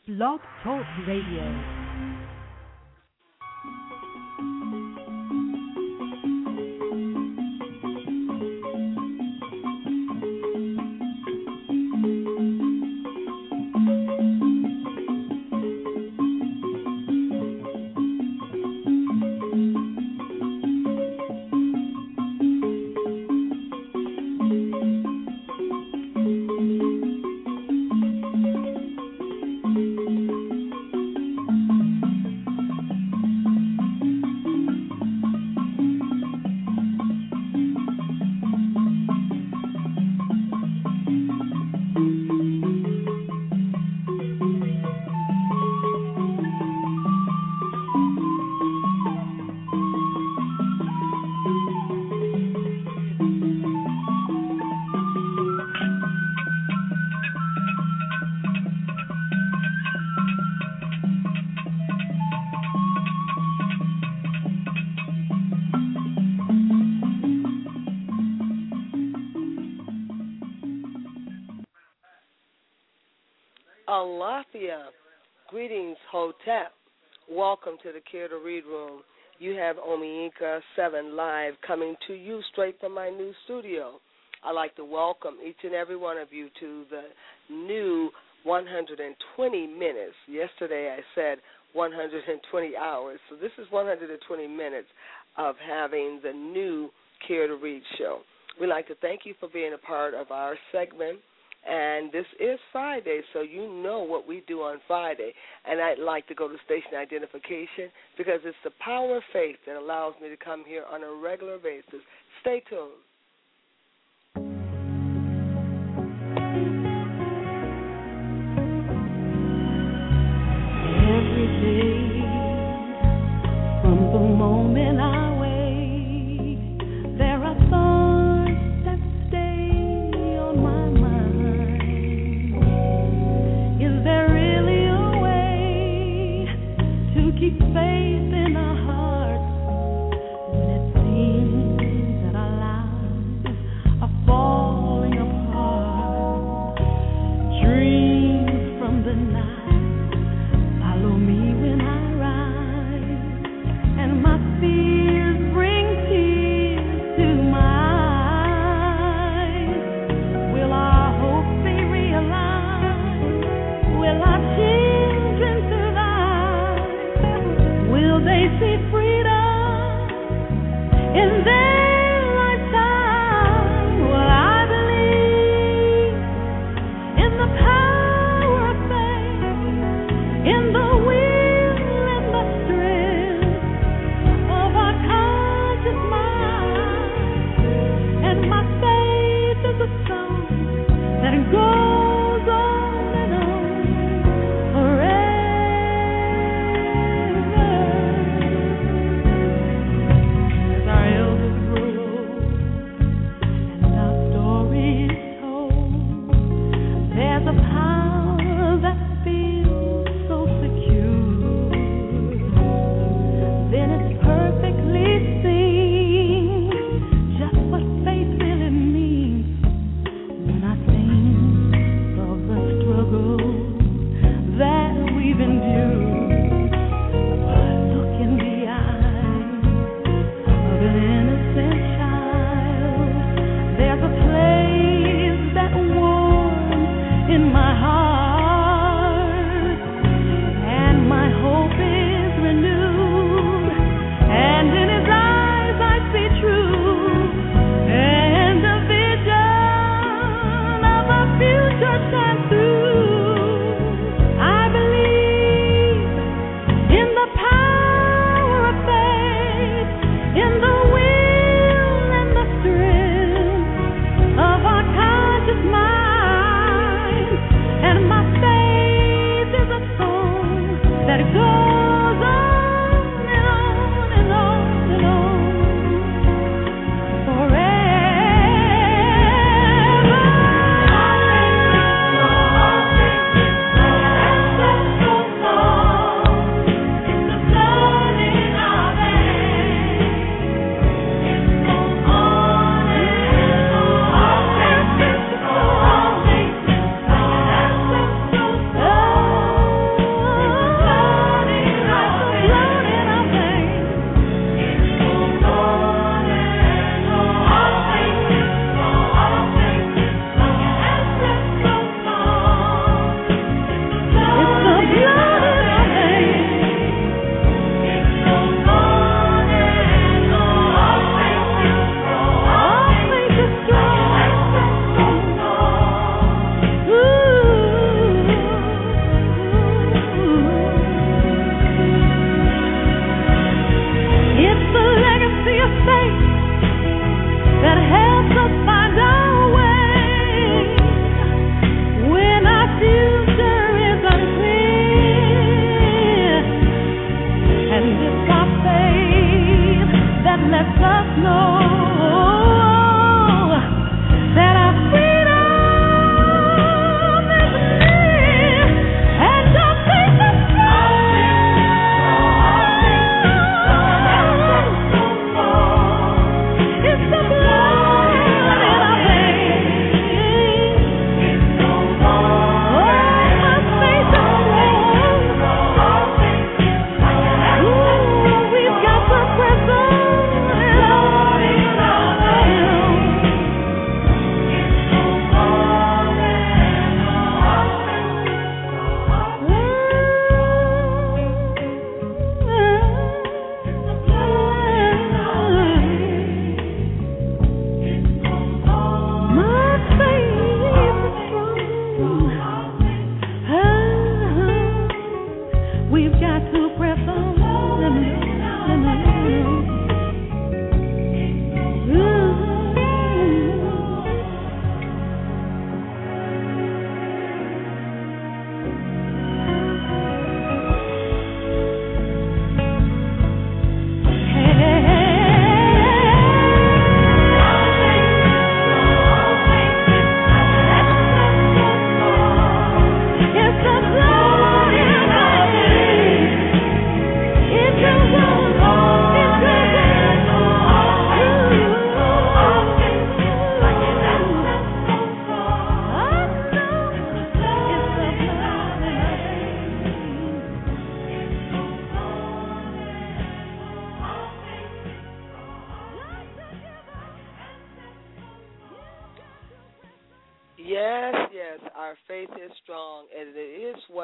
Blog Talk Radio. Alafia, greetings, Hotep. Welcome to the Care to Read Room. You have Omiinka 7 live coming to you straight from my new studio. I'd like to welcome each and every one of you to the new 120 minutes. Yesterday I said 120 hours, so this is 120 minutes of having the new Care to Read show. We'd like to thank you for being a part of our segment. And this is Friday, so you know what we do on Friday. And I'd like to go to station identification because it's the power of faith that allows me to come here on a regular basis. Stay tuned. Every day, from the moment I wake, there are thoughts that stay on my mind. Is there really a way to keep faith in our hearts when it seems that our lives are falling apart? Dreams from the night follow me when I rise, and my fears bring tears to my eyes. Will our hopes be realized? Will our children survive? Will they see freedom in their lifetime? Well, I believe in the power of faith, in the will and the strength of our conscious mind. And my faith is a song that goes on and on forever. As our elders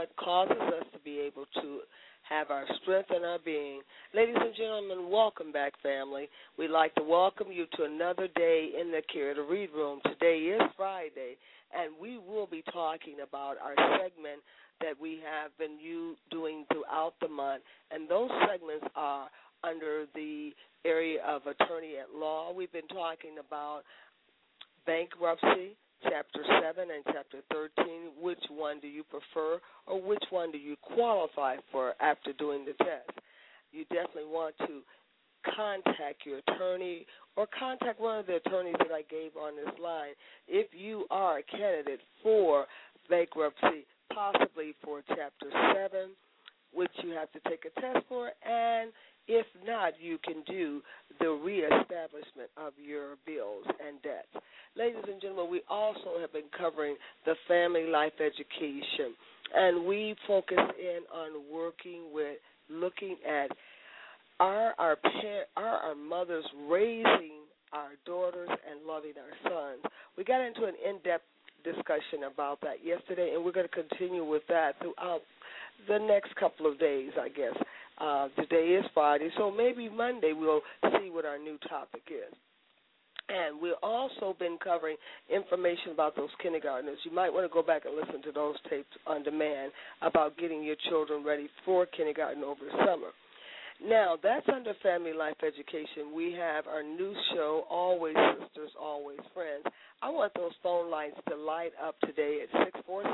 what causes us to be able to have our strength and our being. Ladies and gentlemen, welcome back, family. We'd like to welcome you to another day in the Care to Read Room. Today is Friday, and we will be talking about our segment that we have been doing throughout the month, and those segments are under the area of attorney at law. We've been talking about bankruptcy, Chapter 7 and Chapter 13, which one do you prefer or which one do you qualify for after doing the test? You definitely want to contact your attorney or contact one of the attorneys that I gave on this line if you are a candidate for bankruptcy, possibly for Chapter 7, which you have to take a test for, and if not, you can do the reestablishment of your bills and debts. Ladies and gentlemen, we also have been covering the family life education, and we focus in on working with looking at are our mothers raising our daughters and loving our sons. We got into an in-depth discussion about that yesterday, and we're going to continue with that throughout the next couple of days, I guess. Today is Friday, so maybe Monday we'll see what our new topic is. And we've also been covering information about those kindergartners. You might want to go back and listen to those tapes on demand about getting your children ready for kindergarten over the summer. Now, that's under Family Life Education. We have our new show, Always Sisters, Always Friends. I want those phone lines to light up today at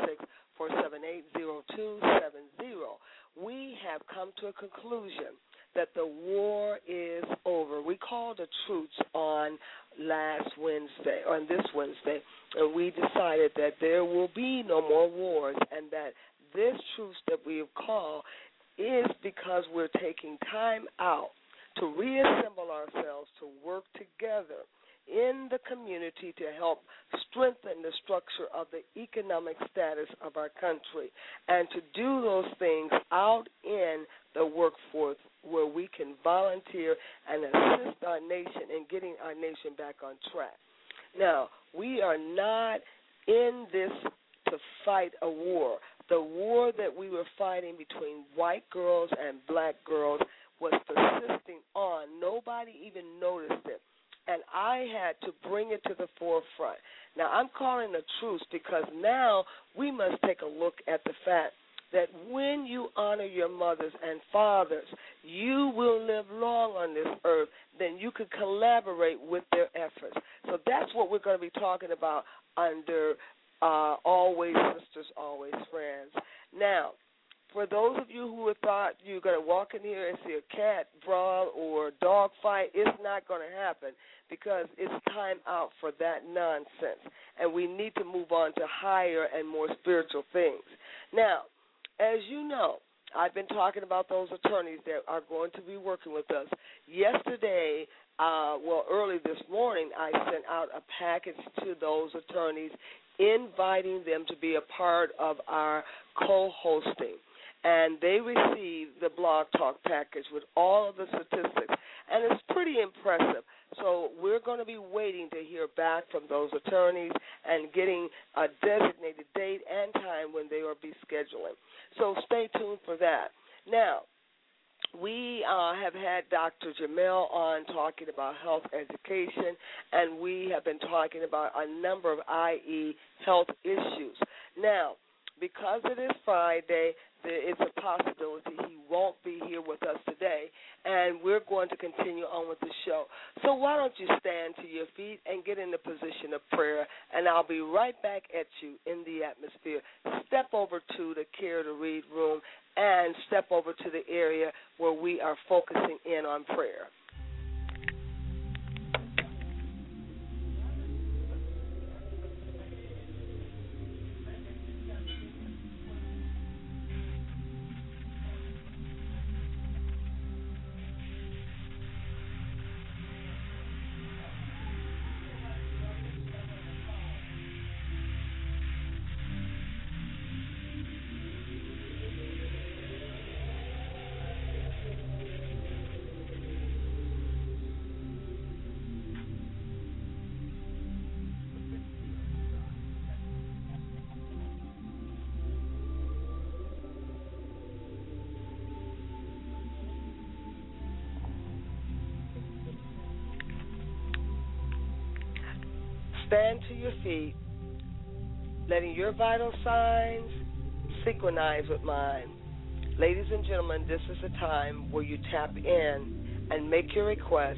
646-478-0270. We have come to a conclusion that the war is over. We called a truce on this Wednesday, and we decided that there will be no more wars and that this truce that we have called is because we're taking time out to reassemble ourselves to work together in the community to help strengthen the structure of the economic status of our country and to do those things out in the workforce where we can volunteer and assist our nation in getting our nation back on track. Now, we are not in this to fight a war. The war that we were fighting between white girls and black girls was persisting on. Nobody even noticed it. And I had to bring it to the forefront. Now, I'm calling a truce because now we must take a look at the fact that when you honor your mothers and fathers, you will live long on this earth, then you can collaborate with their efforts. So that's what we're going to be talking about under Always Sisters, Always Friends. Now, for those of you who have thought you're going to walk in here and see a cat brawl or a dog fight, it's not going to happen because it's time out for that nonsense. And we need to move on to higher and more spiritual things. Now, as you know, I've been talking about those attorneys that are going to be working with us. Yesterday, early this morning, I sent out a package to those attorneys inviting them to be a part of our co-hosting. And they received the Blog Talk package with all of the statistics, and it's pretty impressive. So we're going to be waiting to hear back from those attorneys and getting a designated date and time when they will be scheduling. So stay tuned for that. Now, we have had Dr. Jamel on talking about health education, and we have been talking about a number of IE health issues. Now, because it is Friday, there is a possibility he won't be here with us today, and we're going to continue on with the show. So why don't you stand to your feet and get in the position of prayer, and I'll be right back at you in the atmosphere. Step over to the Care to Read room and step over to the area where we are focusing in on prayer. stand to your feet, letting your vital signs synchronize with mine. Ladies and gentlemen, this is the time where you tap in and make your request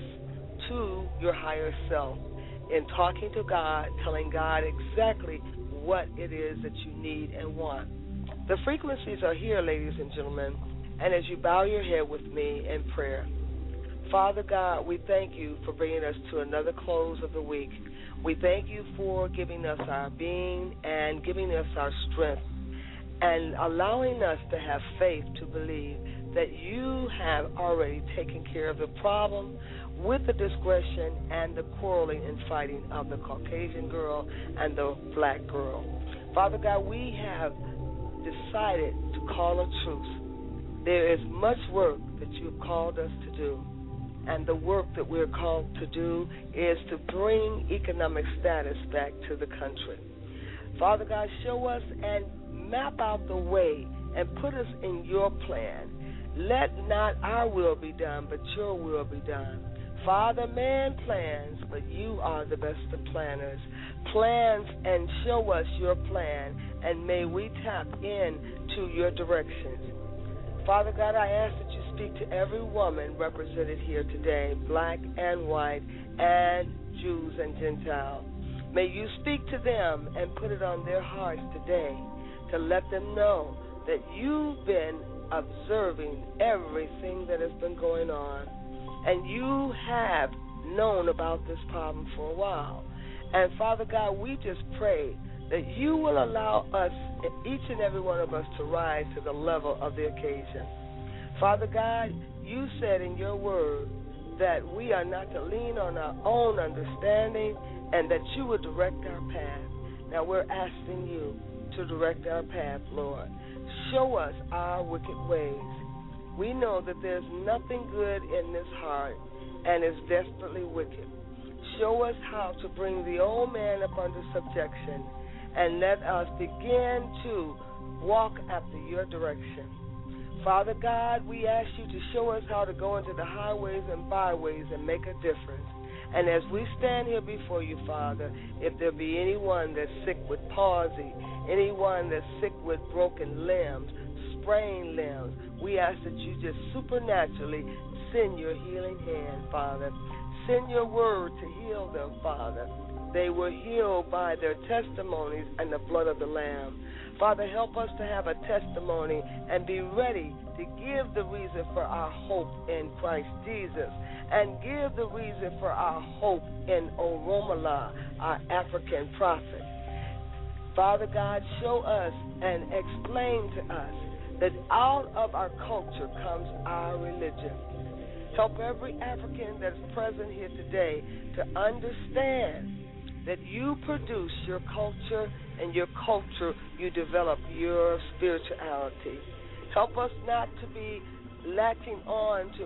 to your higher self in talking to God, telling God exactly what it is that you need and want. The frequencies are here, ladies and gentlemen, and as you bow your head with me in prayer, Father God, we thank you for bringing us to another close of the week. We thank you for giving us our being and giving us our strength and allowing us to have faith to believe that you have already taken care of the problem with the discretion and the quarreling and fighting of the Caucasian girl and the black girl. Father God, we have decided to call a truce. There is much work that you've called us to do, and the work that we're called to do is to bring economic status back to the country. Father God, show us and map out the way and put us in your plan. Let not our will be done, but your will be done. Father, man plans, but you are the best of planners. Plans and show us your plan, and may we tap into your directions. Father God, I ask that you speak to every woman represented here today, black and white, and Jews and Gentiles. May you speak to them and put it on their hearts today to let them know that you've been observing everything that has been going on, and you have known about this problem for a while. And Father God, we just pray that you will allow us, each and every one of us, to rise to the level of the occasion. Father God, you said in your word that we are not to lean on our own understanding and that you would direct our path. Now we're asking you to direct our path, Lord. Show us our wicked ways. We know that there's nothing good in this heart and is desperately wicked. Show us how to bring the old man up under subjection and let us begin to walk after your direction. Father God, we ask you to show us how to go into the highways and byways and make a difference. And as we stand here before you, Father, if there be anyone that's sick with palsy, anyone that's sick with broken limbs, sprained limbs, we ask that you just supernaturally send your healing hand, Father. Send your word to heal them, Father. They were healed by their testimonies and the blood of the Lamb. Father, help us to have a testimony and be ready to give the reason for our hope in Christ Jesus and give the reason for our hope in Oromala, our African prophet. Father God, show us and explain to us that out of our culture comes our religion. Help every African that's present here today to understand that you produce your culture, and your culture, you develop your spirituality. Help us not to be latching on to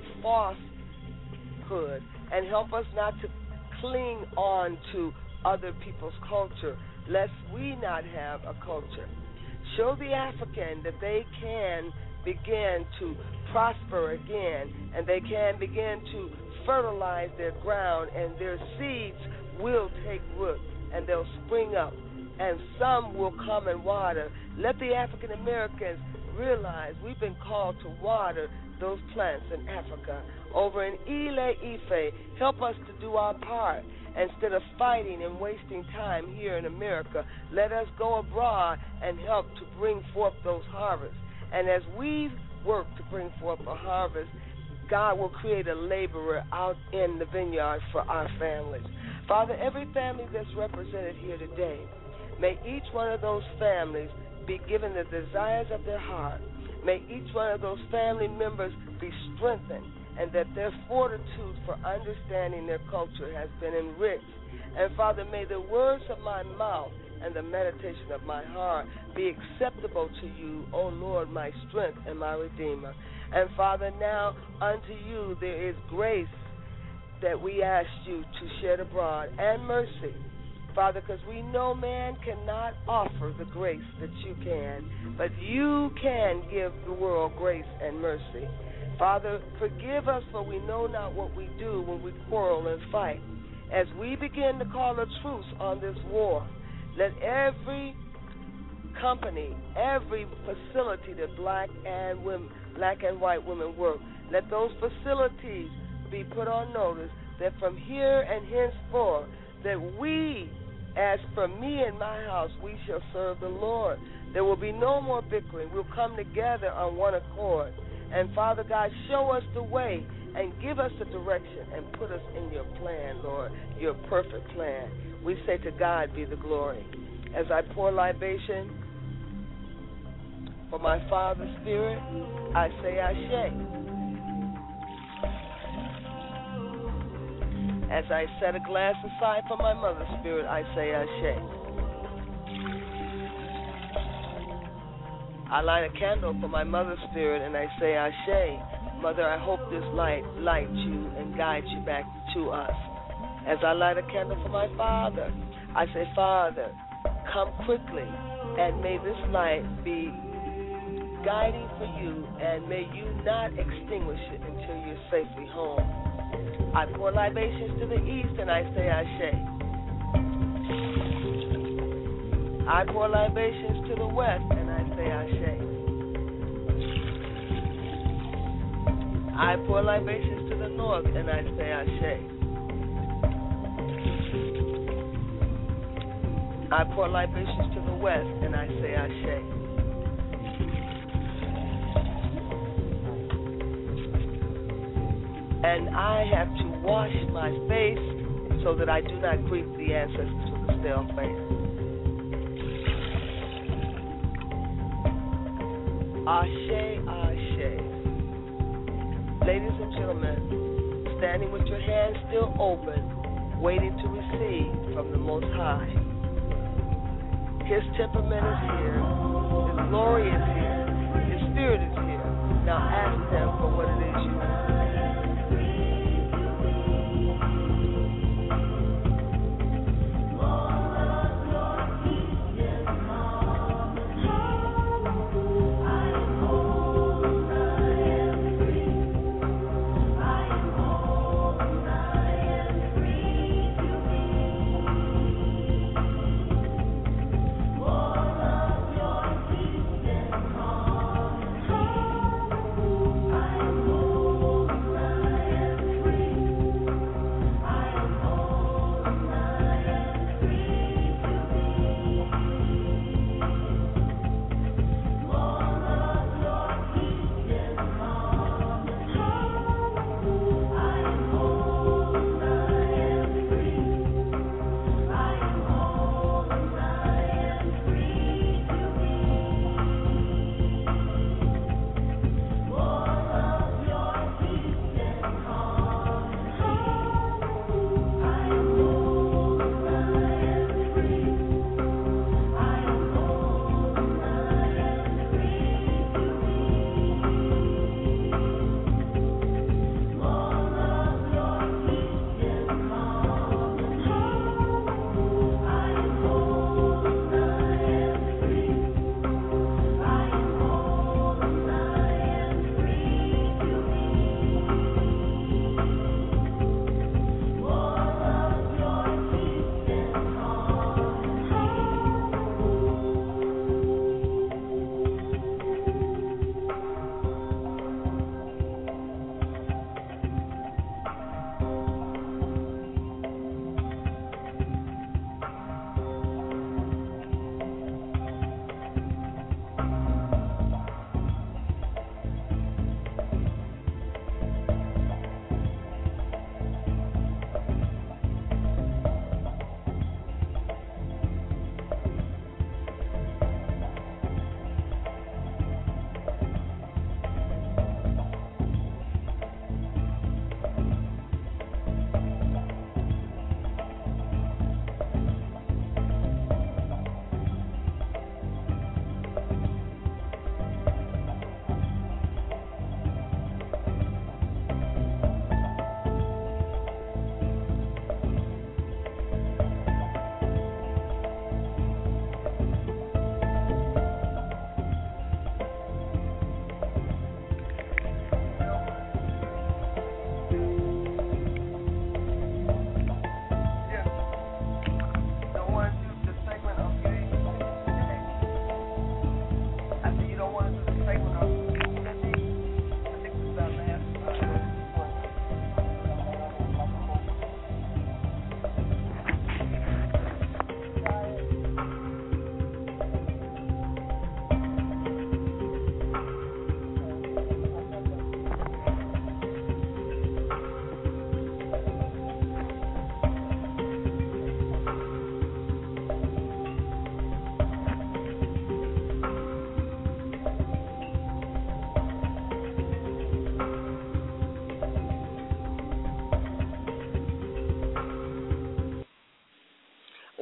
falsehood, and help us not to cling on to other people's culture, lest we not have a culture. Show the African that they can begin to prosper again, and they can begin to fertilize their ground, and their seeds will take root, and they'll spring up, and some will come and water. Let the African Americans realize we've been called to water those plants in Africa. Over in Ile Ife, help us to do our part. Instead of fighting and wasting time here in America, let us go abroad and help to bring forth those harvests. And as we work to bring forth a harvest, God will create a laborer out in the vineyard for our families. Father, every family that's represented here today, may each one of those families be given the desires of their heart. May each one of those family members be strengthened, and that their fortitude for understanding their culture has been enriched. And Father, may the words of my mouth and the meditation of my heart be acceptable to you, O Lord, my strength and my Redeemer. And Father, now unto you there is grace that we ask you to shed abroad, and mercy, Father, because we know man cannot offer the grace that you can, but you can give the world grace and mercy. Father, forgive us, for we know not what we do when we quarrel and fight. As we begin to call a truce on this war, let every company, every facility that black and white women work, let those facilities be put on notice that from here and henceforth, that we, as for me and my house, we shall serve the Lord. There will be no more bickering. We'll come together on one accord. And Father God, show us the way and give us the direction and put us in your plan, Lord, your perfect plan. We say to God be the glory. As I pour libation for my Father's spirit, I say Ashe. As I set a glass aside for my mother's spirit, I say Ashe. I light a candle for my mother's spirit, and I say Ashe. Mother, I hope this light lights you and guides you back to us. As I light a candle for my father, I say, Father, come quickly, and may this light be guiding for you, and may you not extinguish it until you're safely home. I pour libations to the east, and I say Ashe. I pour libations to the west, and I say Ashe. I pour libations to the north, and I say Ashe. I pour libations to the west, and I say Ashe. And I have to wash my face so that I do not greet the ancestors with a stale face. Ashe, Ashe. Ladies and gentlemen, standing with your hands still open, waiting to receive from the Most High. His temperament is here. His glory is here. His spirit is here. Now ask him for what it is you want.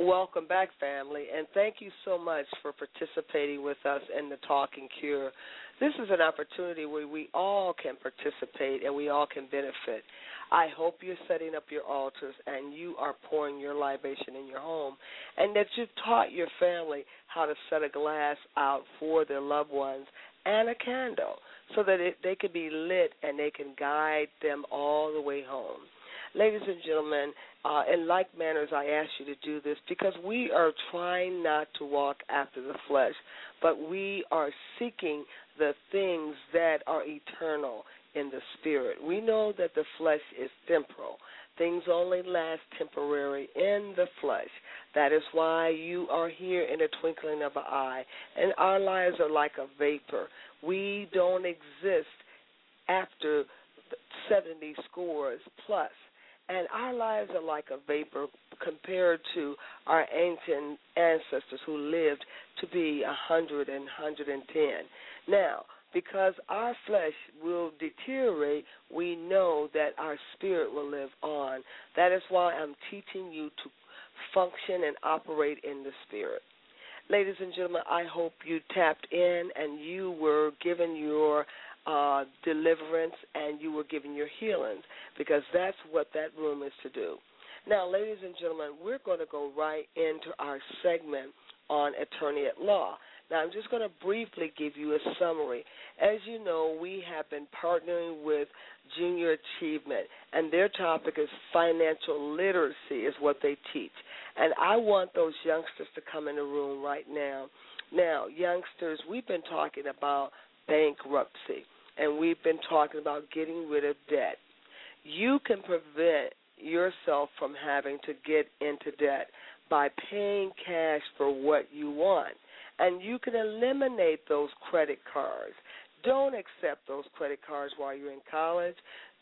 Welcome back, family, and thank you so much for participating with us in the Talking Cure. This is an opportunity where we all can participate and we all can benefit. I hope you're setting up your altars and you are pouring your libation in your home, and that you've taught your family how to set a glass out for their loved ones and a candle so that they can be lit and they can guide them all the way home. Ladies and gentlemen, in like manners, I ask you to do this because we are trying not to walk after the flesh, but we are seeking the things that are eternal in the spirit. We know that the flesh is temporal. Things only last temporary in the flesh. That is why you are here in the twinkling of an eye, and our lives are like a vapor. We don't exist after 70 scores plus. And our lives are like a vapor compared to our ancient ancestors who lived to be 100 and 110. Now, because our flesh will deteriorate, we know that our spirit will live on. That is why I'm teaching you to function and operate in the spirit. Ladies and gentlemen, I hope you tapped in and you were given your deliverance and you were given your healings, because that's what that room is to do. Now, ladies and gentlemen, we're going to go right into our segment on attorney at law. Now, I'm just going to briefly give you a summary. As you know, we have been partnering with Junior Achievement, and their topic is financial literacy is what they teach. And I want those youngsters to come in the room right now. Now, youngsters, we've been talking about bankruptcy, and we've been talking about getting rid of debt. You can prevent yourself from having to get into debt by paying cash for what you want. And you can eliminate those credit cards. Don't accept those credit cards while you're in college.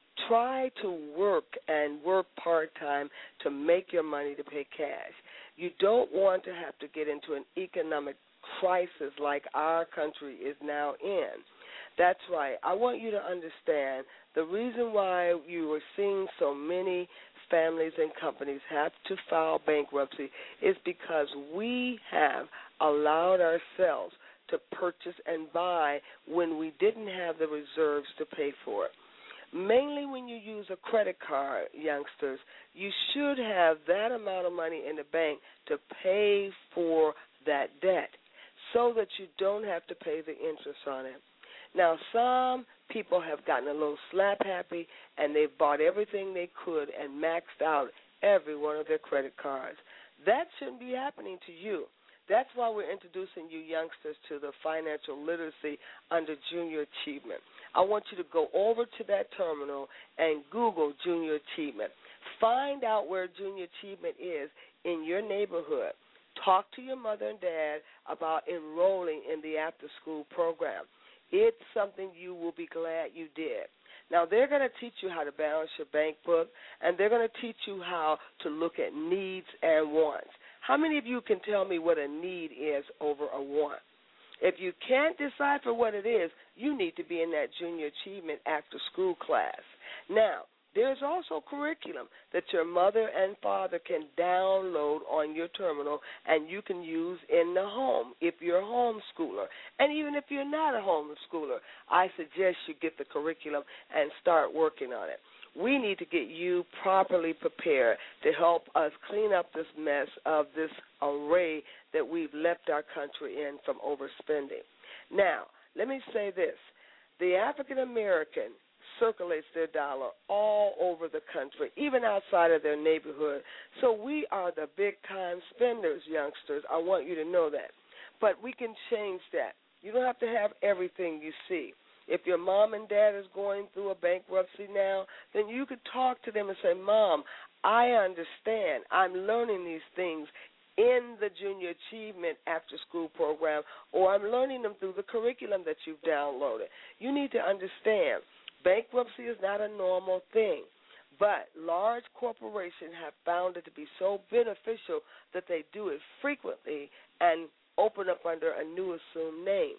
Try to work and work part-time to make your money to pay cash. You don't want to have to get into an economic crisis like our country is now in. That's right. I want you to understand the reason why you are seeing so many families and companies have to file bankruptcy is because we have allowed ourselves to purchase and buy when we didn't have the reserves to pay for it. Mainly when you use a credit card, youngsters, you should have that amount of money in the bank to pay for that debt so that you don't have to pay the interest on it. Now, some people have gotten a little slap happy and they've bought everything they could and maxed out every one of their credit cards. That shouldn't be happening to you. That's why we're introducing you youngsters to the financial literacy under Junior Achievement. I want you to go over to that terminal and Google Junior Achievement. Find out where Junior Achievement is in your neighborhood. Talk to your mother and dad about enrolling in the after-school program. It's something you will be glad you did. Now, they're going to teach you how to balance your bank book, and they're going to teach you how to look at needs and wants. How many of you can tell me what a need is over a want? If you can't decipher what it is, you need to be in that Junior Achievement after-school class. Now, there's also curriculum that your mother and father can download on your terminal and you can use in the home if you're a homeschooler. And even if you're not a homeschooler, I suggest you get the curriculum and start working on it. We need to get you properly prepared to help us clean up this mess of this array that we've left our country in from overspending. Now, let me say this. The African American circulates their dollar all over the country, even outside of their neighborhood. So we are the big-time spenders, youngsters. I want you to know that. But we can change that. You don't have to have everything you see. If your mom and dad is going through a bankruptcy now, then you could talk to them and say, Mom, I understand. I'm learning these things in the Junior Achievement after-school program, or I'm learning them through the curriculum that you've downloaded. You need to understand bankruptcy is not a normal thing, but large corporations have found it to be so beneficial that they do it frequently and open up under a new assumed name.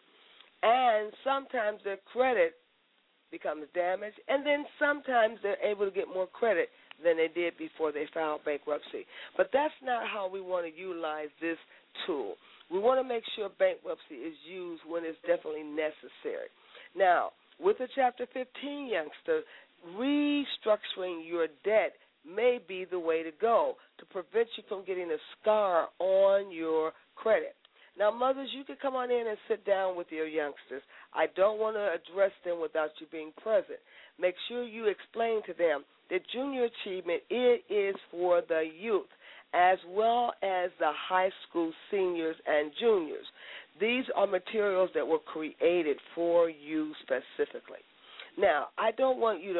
And sometimes their credit becomes damaged, and then sometimes they're able to get more credit than they did before they filed bankruptcy. But that's not how we want to utilize this tool. We want to make sure bankruptcy is used when it's definitely necessary. Now, with the Chapter 15 youngster, restructuring your debt may be the way to go to prevent you from getting a scar on your credit. Now, mothers, you can come on in and sit down with your youngsters. I don't want to address them without you being present. Make sure you explain to them that junior achievement, it is for the youth as well as the high school seniors and juniors. These are materials that were created for you specifically. Now, I don't want you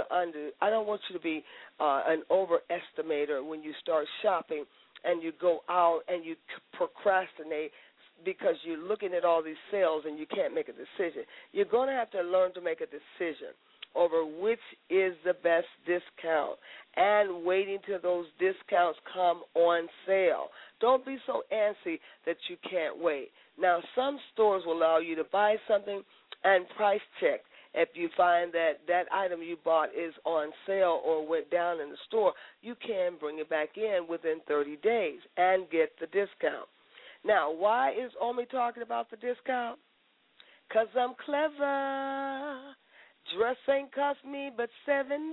to be an overestimator when you start shopping and you go out and you procrastinate because you're looking at all these sales and you can't make a decision. You're going to have to learn to make a decision over which is the best discount and waiting till those discounts come on sale. Don't be so antsy that you can't wait. Now, some stores will allow you to buy something and price check. If you find that that item you bought is on sale or went down in the store, you can bring it back in within 30 days and get the discount. Now, why is Omi talking about the discount? Because I'm clever. Dress ain't cost me but $7.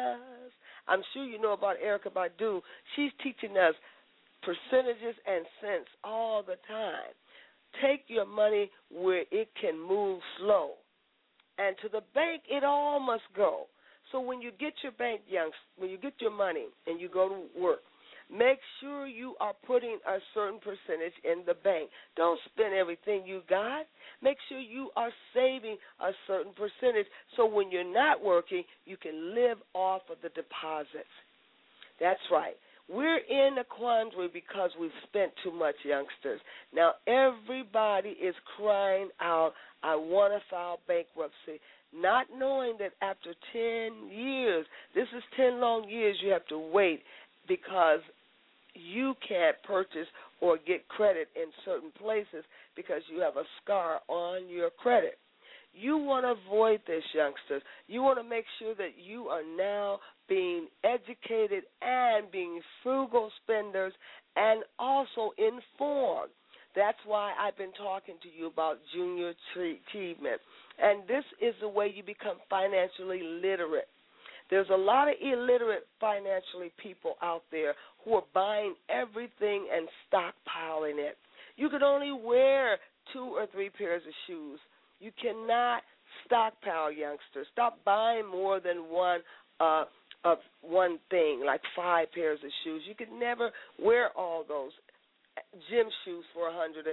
I'm sure you know about Erykah Badu. She's teaching us percentages and cents all the time. Take your money where it can move slow. And to the bank, it all must go. So when you get your when you get your money and you go to work, make sure you are putting a certain percentage in the bank. Don't spend everything you got. Make sure you are saving a certain percentage so when you're not working, you can live off of the deposits. That's right. We're in a quandary because we've spent too much, youngsters. Now, everybody is crying out, I want to file bankruptcy, not knowing that after 10 years, this is 10 long years you have to wait because you can't purchase or get credit in certain places because you have a scar on your credit. You want to avoid this, youngsters. You want to make sure that you are now being educated and being frugal spenders and also informed. That's why I've been talking to you about junior achievement. And this is the way you become financially literate. There's a lot of illiterate financially people out there who are buying everything and stockpiling it. You can only wear 2 or 3 pairs of shoes. You cannot stockpile, youngsters. Stop buying more than one of one thing, like 5 pairs of shoes. You could never wear all those gym shoes for $150.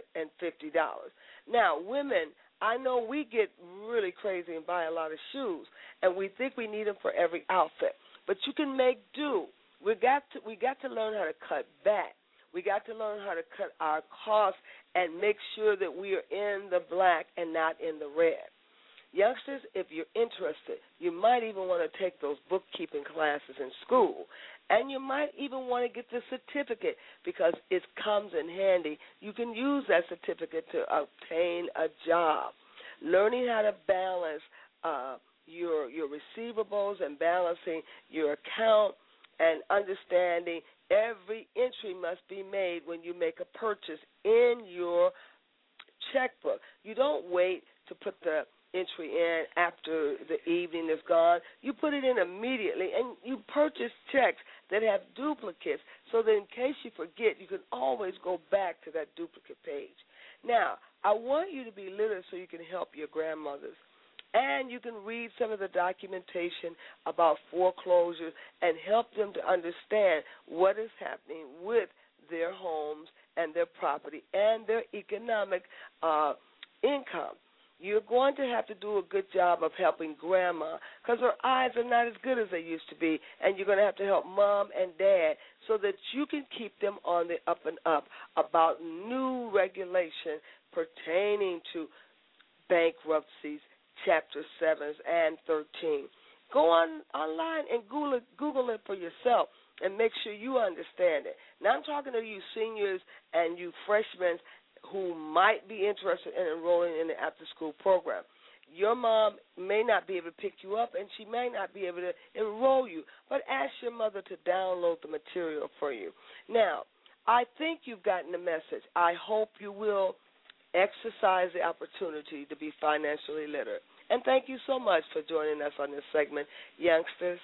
Now, women, I know we get really crazy and buy a lot of shoes, and we think we need them for every outfit. But you can make do. We got to learn how to cut back. We got to learn how to cut our costs and make sure that we are in the black and not in the red. Youngsters, if you're interested, you might even want to take those bookkeeping classes in school. And you might even want to get the certificate because it comes in handy. You can use that certificate to obtain a job. Learning how to balance your receivables and balancing your account and understanding every entry must be made when you make a purchase in your checkbook. You don't wait to put the entry in after the evening is gone. You put it in immediately, and you purchase checks that have duplicates so that in case you forget, you can always go back to that duplicate page. Now, I want you to be literate so you can help your grandmothers. And you can read some of the documentation about foreclosures and help them to understand what is happening with their homes and their property and their economic income. You're going to have to do a good job of helping Grandma because her eyes are not as good as they used to be, and you're going to have to help Mom and Dad so that you can keep them on the up and up about new regulation pertaining to bankruptcies, Chapter 7s and 13. Go online and Google it for yourself and make sure you understand it. Now I'm talking to you seniors and you freshmen who might be interested in enrolling in the after-school program. your mom may not be able to pick you up, and she may not be able to enroll you, but ask your mother to download the material for you. Now, I think you've gotten the message. I hope you will exercise the opportunity to be financially literate. And thank you so much for joining us on this segment, youngsters.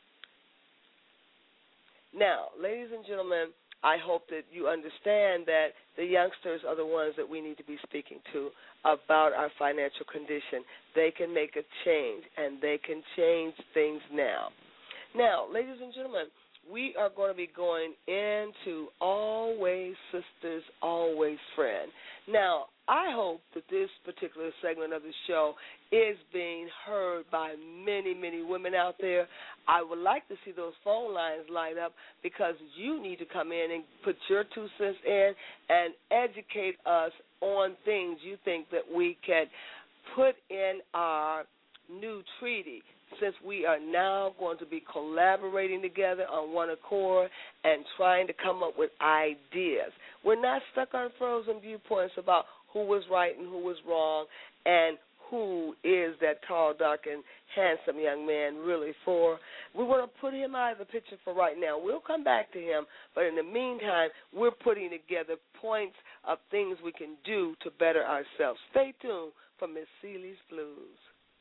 Now, ladies and gentlemen, I hope that you understand that the youngsters are the ones that we need to be speaking to about our financial condition. They can make a change, and they can change things now. Now, ladies and gentlemen, we are going to be going into Always Sisters, Always Friend. Now, I hope that this particular segment of the show is being heard by many, many women out there. I would like to see those phone lines light up because you need to come in and put your 2 cents in and educate us on things you think that we can put in our new treaty, since we are now going to be collaborating together on one accord and trying to come up with ideas. We're not stuck on frozen viewpoints about who was right and who was wrong and who is that tall, dark, and handsome young man really for. We want to put him out of the picture for right now. We'll come back to him, but in the meantime, we're putting together points of things we can do to better ourselves. Stay tuned for Miss Celie's Blues.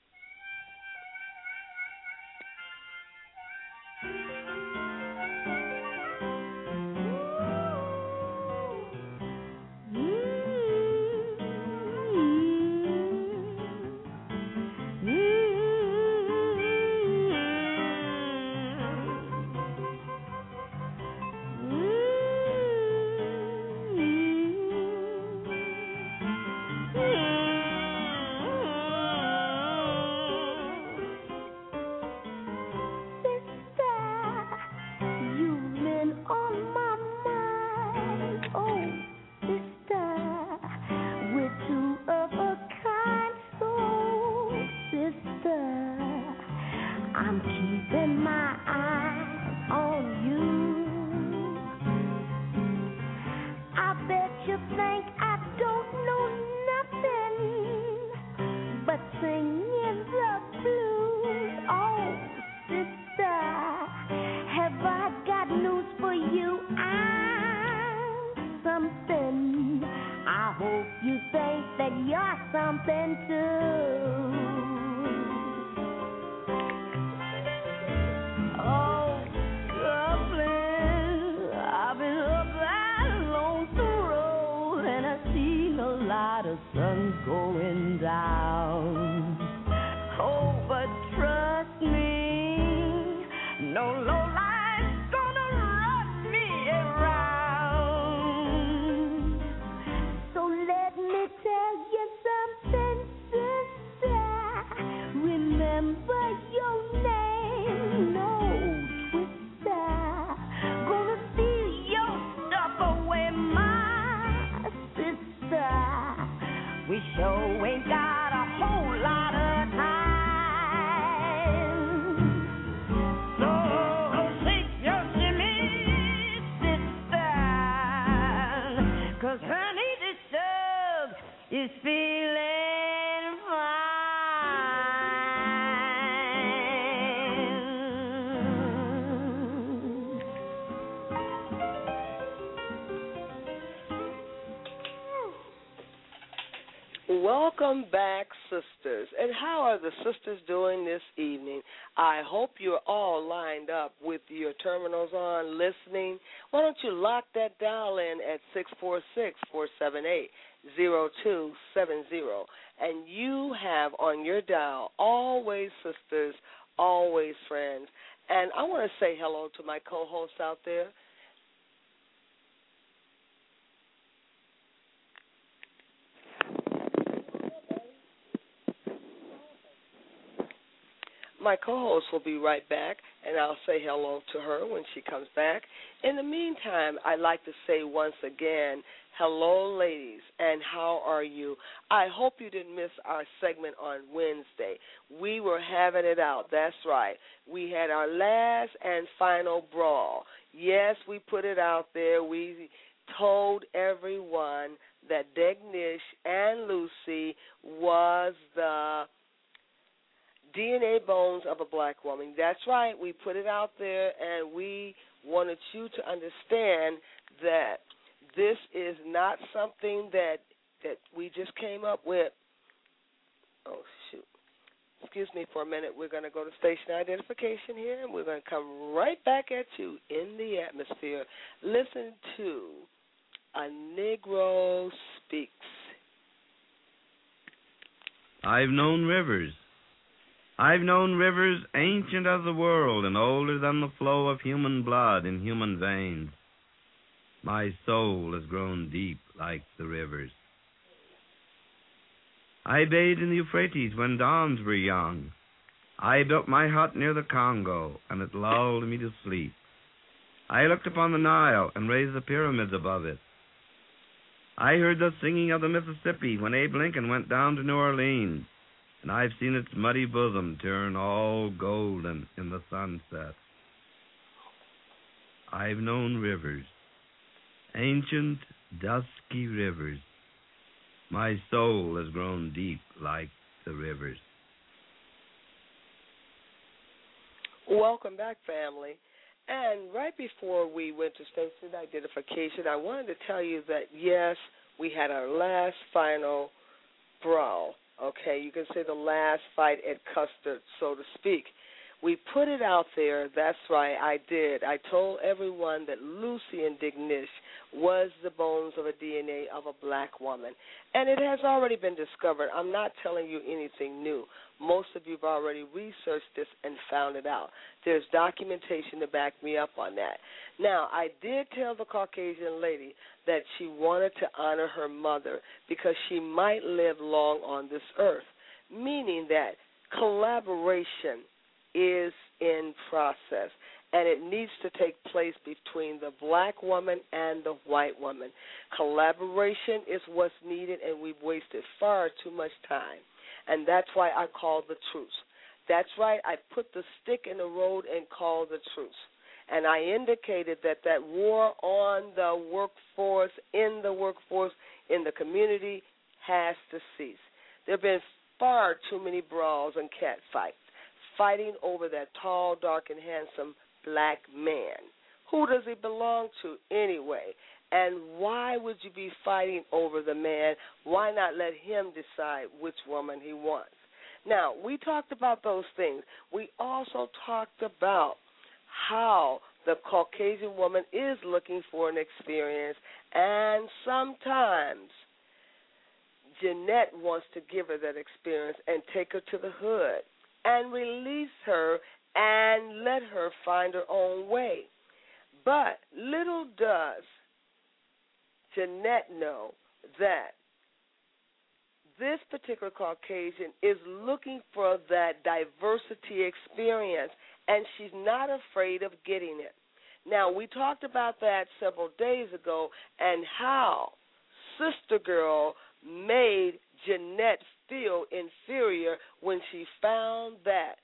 Welcome back, sisters. And how are the sisters doing this evening? I hope you're all lined up with your terminals on, listening. Why don't you lock that dial in at 646-478-0270. And you have on your dial Always Sisters, Always Friends. And I want to say hello to my co-hosts out there. My co-host will be right back, and I'll say hello to her when she comes back. In the meantime, I'd like to say once again, hello, ladies, and how are you? I hope you didn't miss our segment on Wednesday. We were having it out. That's right. We had our last and final brawl. Yes, we put it out there. We told everyone that Degnish and Lucy was the DNA bones of a black woman. That's right. We put it out there, and we wanted you to understand that this is not something that we just came up with. Oh, shoot. Excuse me for a minute. We're going to go to station identification here, and we're going to come right back at you in the atmosphere. Listen to A Negro Speaks. I've known rivers. I've known rivers ancient as the world and older than the flow of human blood in human veins. My soul has grown deep like the rivers. I bathed in the Euphrates when dawns were young. I built my hut near the Congo, and it lulled me to sleep. I looked upon the Nile and raised the pyramids above it. I heard the singing of the Mississippi when Abe Lincoln went down to New Orleans, and I've seen its muddy bosom turn all golden in the sunset. I've known rivers, ancient, dusky rivers. My soul has grown deep like the rivers. Welcome back, family. And right before we went to station identification, I wanted to tell you that, yes, we had our last final brawl. Okay, you can say the last fight at Custard, so to speak. We put it out there. That's right, I did. I told everyone that Lucy and Dignish was the bones of a DNA of a black woman. And it has already been discovered. I'm not telling you anything new. Most of you have already researched this and found it out. There's documentation to back me up on that. Now, I did tell the Caucasian lady that she wanted to honor her mother because she might live long on this earth, meaning that collaboration is in process, and it needs to take place between the black woman and the white woman. Collaboration is what's needed, and we've wasted far too much time, and that's why I call the truce. That's right, I put the stick in the road and called the truce, and I indicated that war on the workforce, in the community, has to cease. There have been far too many brawls and cat fights, fighting over that tall, dark, and handsome black man. Who does he belong to anyway? And why would you be fighting over the man? Why not let him decide which woman he wants? Now, we talked about those things. We also talked about how the Caucasian woman is looking for an experience, and sometimes Jeanette wants to give her that experience and take her to the hood and release her and let her find her own way. But little does Jeanette know that this particular Caucasian is looking for that diversity experience, and she's not afraid of getting it. Now, we talked about that several days ago and how Sister Girl made Jeanette feel inferior when she found that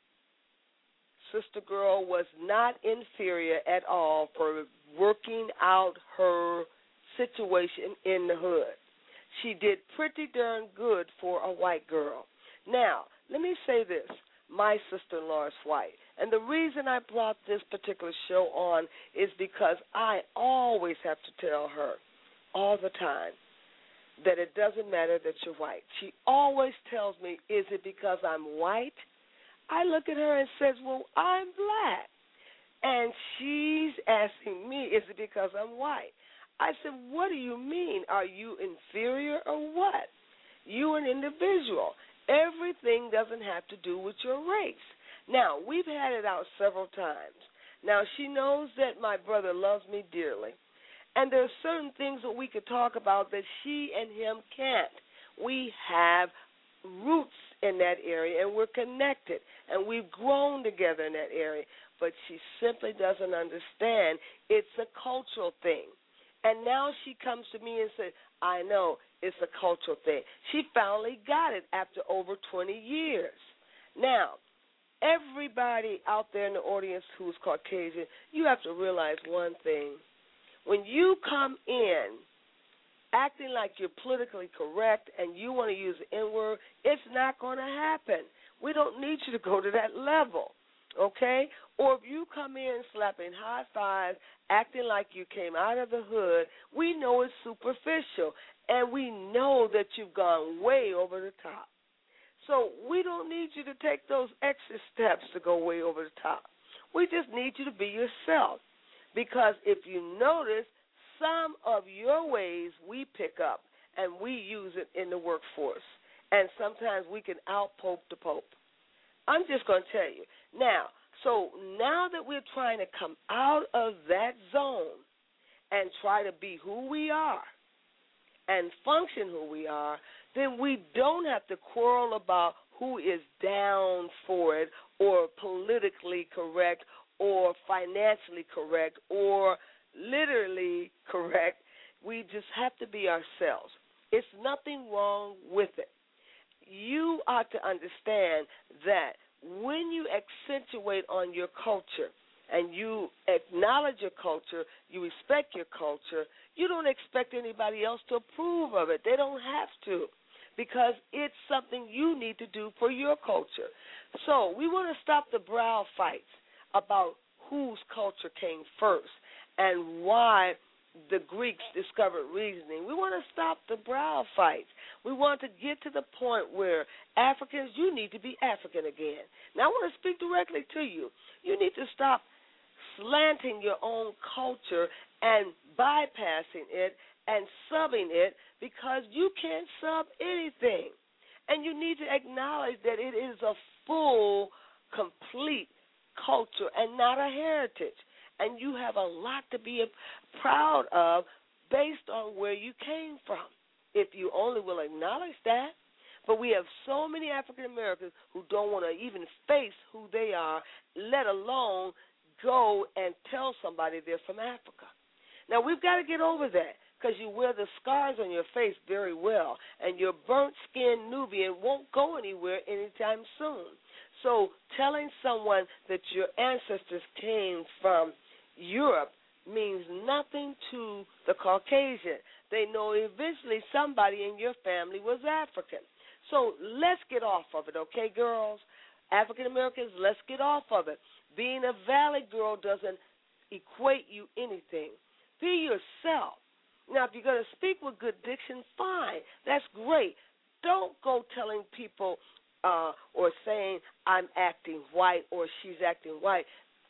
Sister Girl was not inferior at all for working out her situation in the hood. She did pretty darn good for a white girl. Now, let me say this. My sister-in-law is white. And the reason I brought this particular show on is because I always have to tell her all the time that it doesn't matter that you're white. She always tells me, is it because I'm white? I look at her and says, well, I'm black. And she's asking me, is it because I'm white? I said, what do you mean? Are you inferior or what? You're an individual. Everything doesn't have to do with your race. Now, we've had it out several times. Now, she knows that my brother loves me dearly. And there are certain things that we could talk about that she and him can't. We have roots in that area, and we're connected, and we've grown together in that area. But she simply doesn't understand. It's a cultural thing. And now she comes to me and says, I know, it's a cultural thing. She finally got it after over 20 years. Now, everybody out there in the audience who's Caucasian, you have to realize one thing. When you come in acting like you're politically correct and you want to use the N-word, it's not going to happen. We don't need you to go to that level, okay? Or if you come in slapping high fives, acting like you came out of the hood, we know it's superficial, and we know that you've gone way over the top. So we don't need you to take those extra steps to go way over the top. We just need you to be yourself. Because if you notice, some of your ways we pick up and we use it in the workforce. And sometimes we can out-pope the Pope. I'm just going to tell you. Now that we're trying to come out of that zone and try to be who we are and function who we are, then we don't have to quarrel about who is down for it or politically correct or financially correct or literally correct. We just have to be ourselves. It's nothing wrong with it. You ought to understand that when you accentuate on your culture and you acknowledge your culture, you respect your culture, you don't expect anybody else to approve of it. They don't have to, because it's something you need to do for your culture. So we want to stop the brow fights about whose culture came first and why the Greeks discovered reasoning. We want to stop the brow fights. We want to get to the point where Africans, you need to be African again. Now, I want to speak directly to you. You need to stop slanting your own culture and bypassing it and subbing it, because you can't sub anything. And you need to acknowledge that it is a full, complete culture and not a heritage. And you have a lot to be proud of based on where you came from, if you only will acknowledge that. But we have so many African Americans who don't want to even face who they are, let alone go and tell somebody they're from Africa. Now, we've got to get over that, because you wear the scars on your face very well, and your burnt-skinned Nubian won't go anywhere anytime soon. So telling someone that your ancestors came from Europe means nothing to the Caucasian. They know eventually somebody in your family was African. So let's get off of it, okay, girls? African Americans, let's get off of it. Being a valley girl doesn't equate you anything. Be yourself. Now, if you're going to speak with good diction, fine. That's great. Don't go telling people or saying I'm acting white or she's acting white.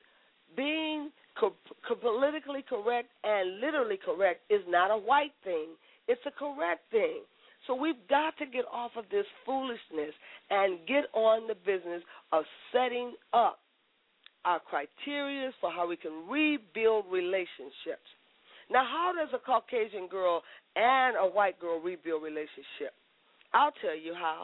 Being politically correct and literally correct is not a white thing. It's a correct thing. So we've got to get off of this foolishness and get on the business of setting up our criteria for how we can rebuild relationships. Now, how does a Caucasian girl and a white girl rebuild relationship? I'll tell you how.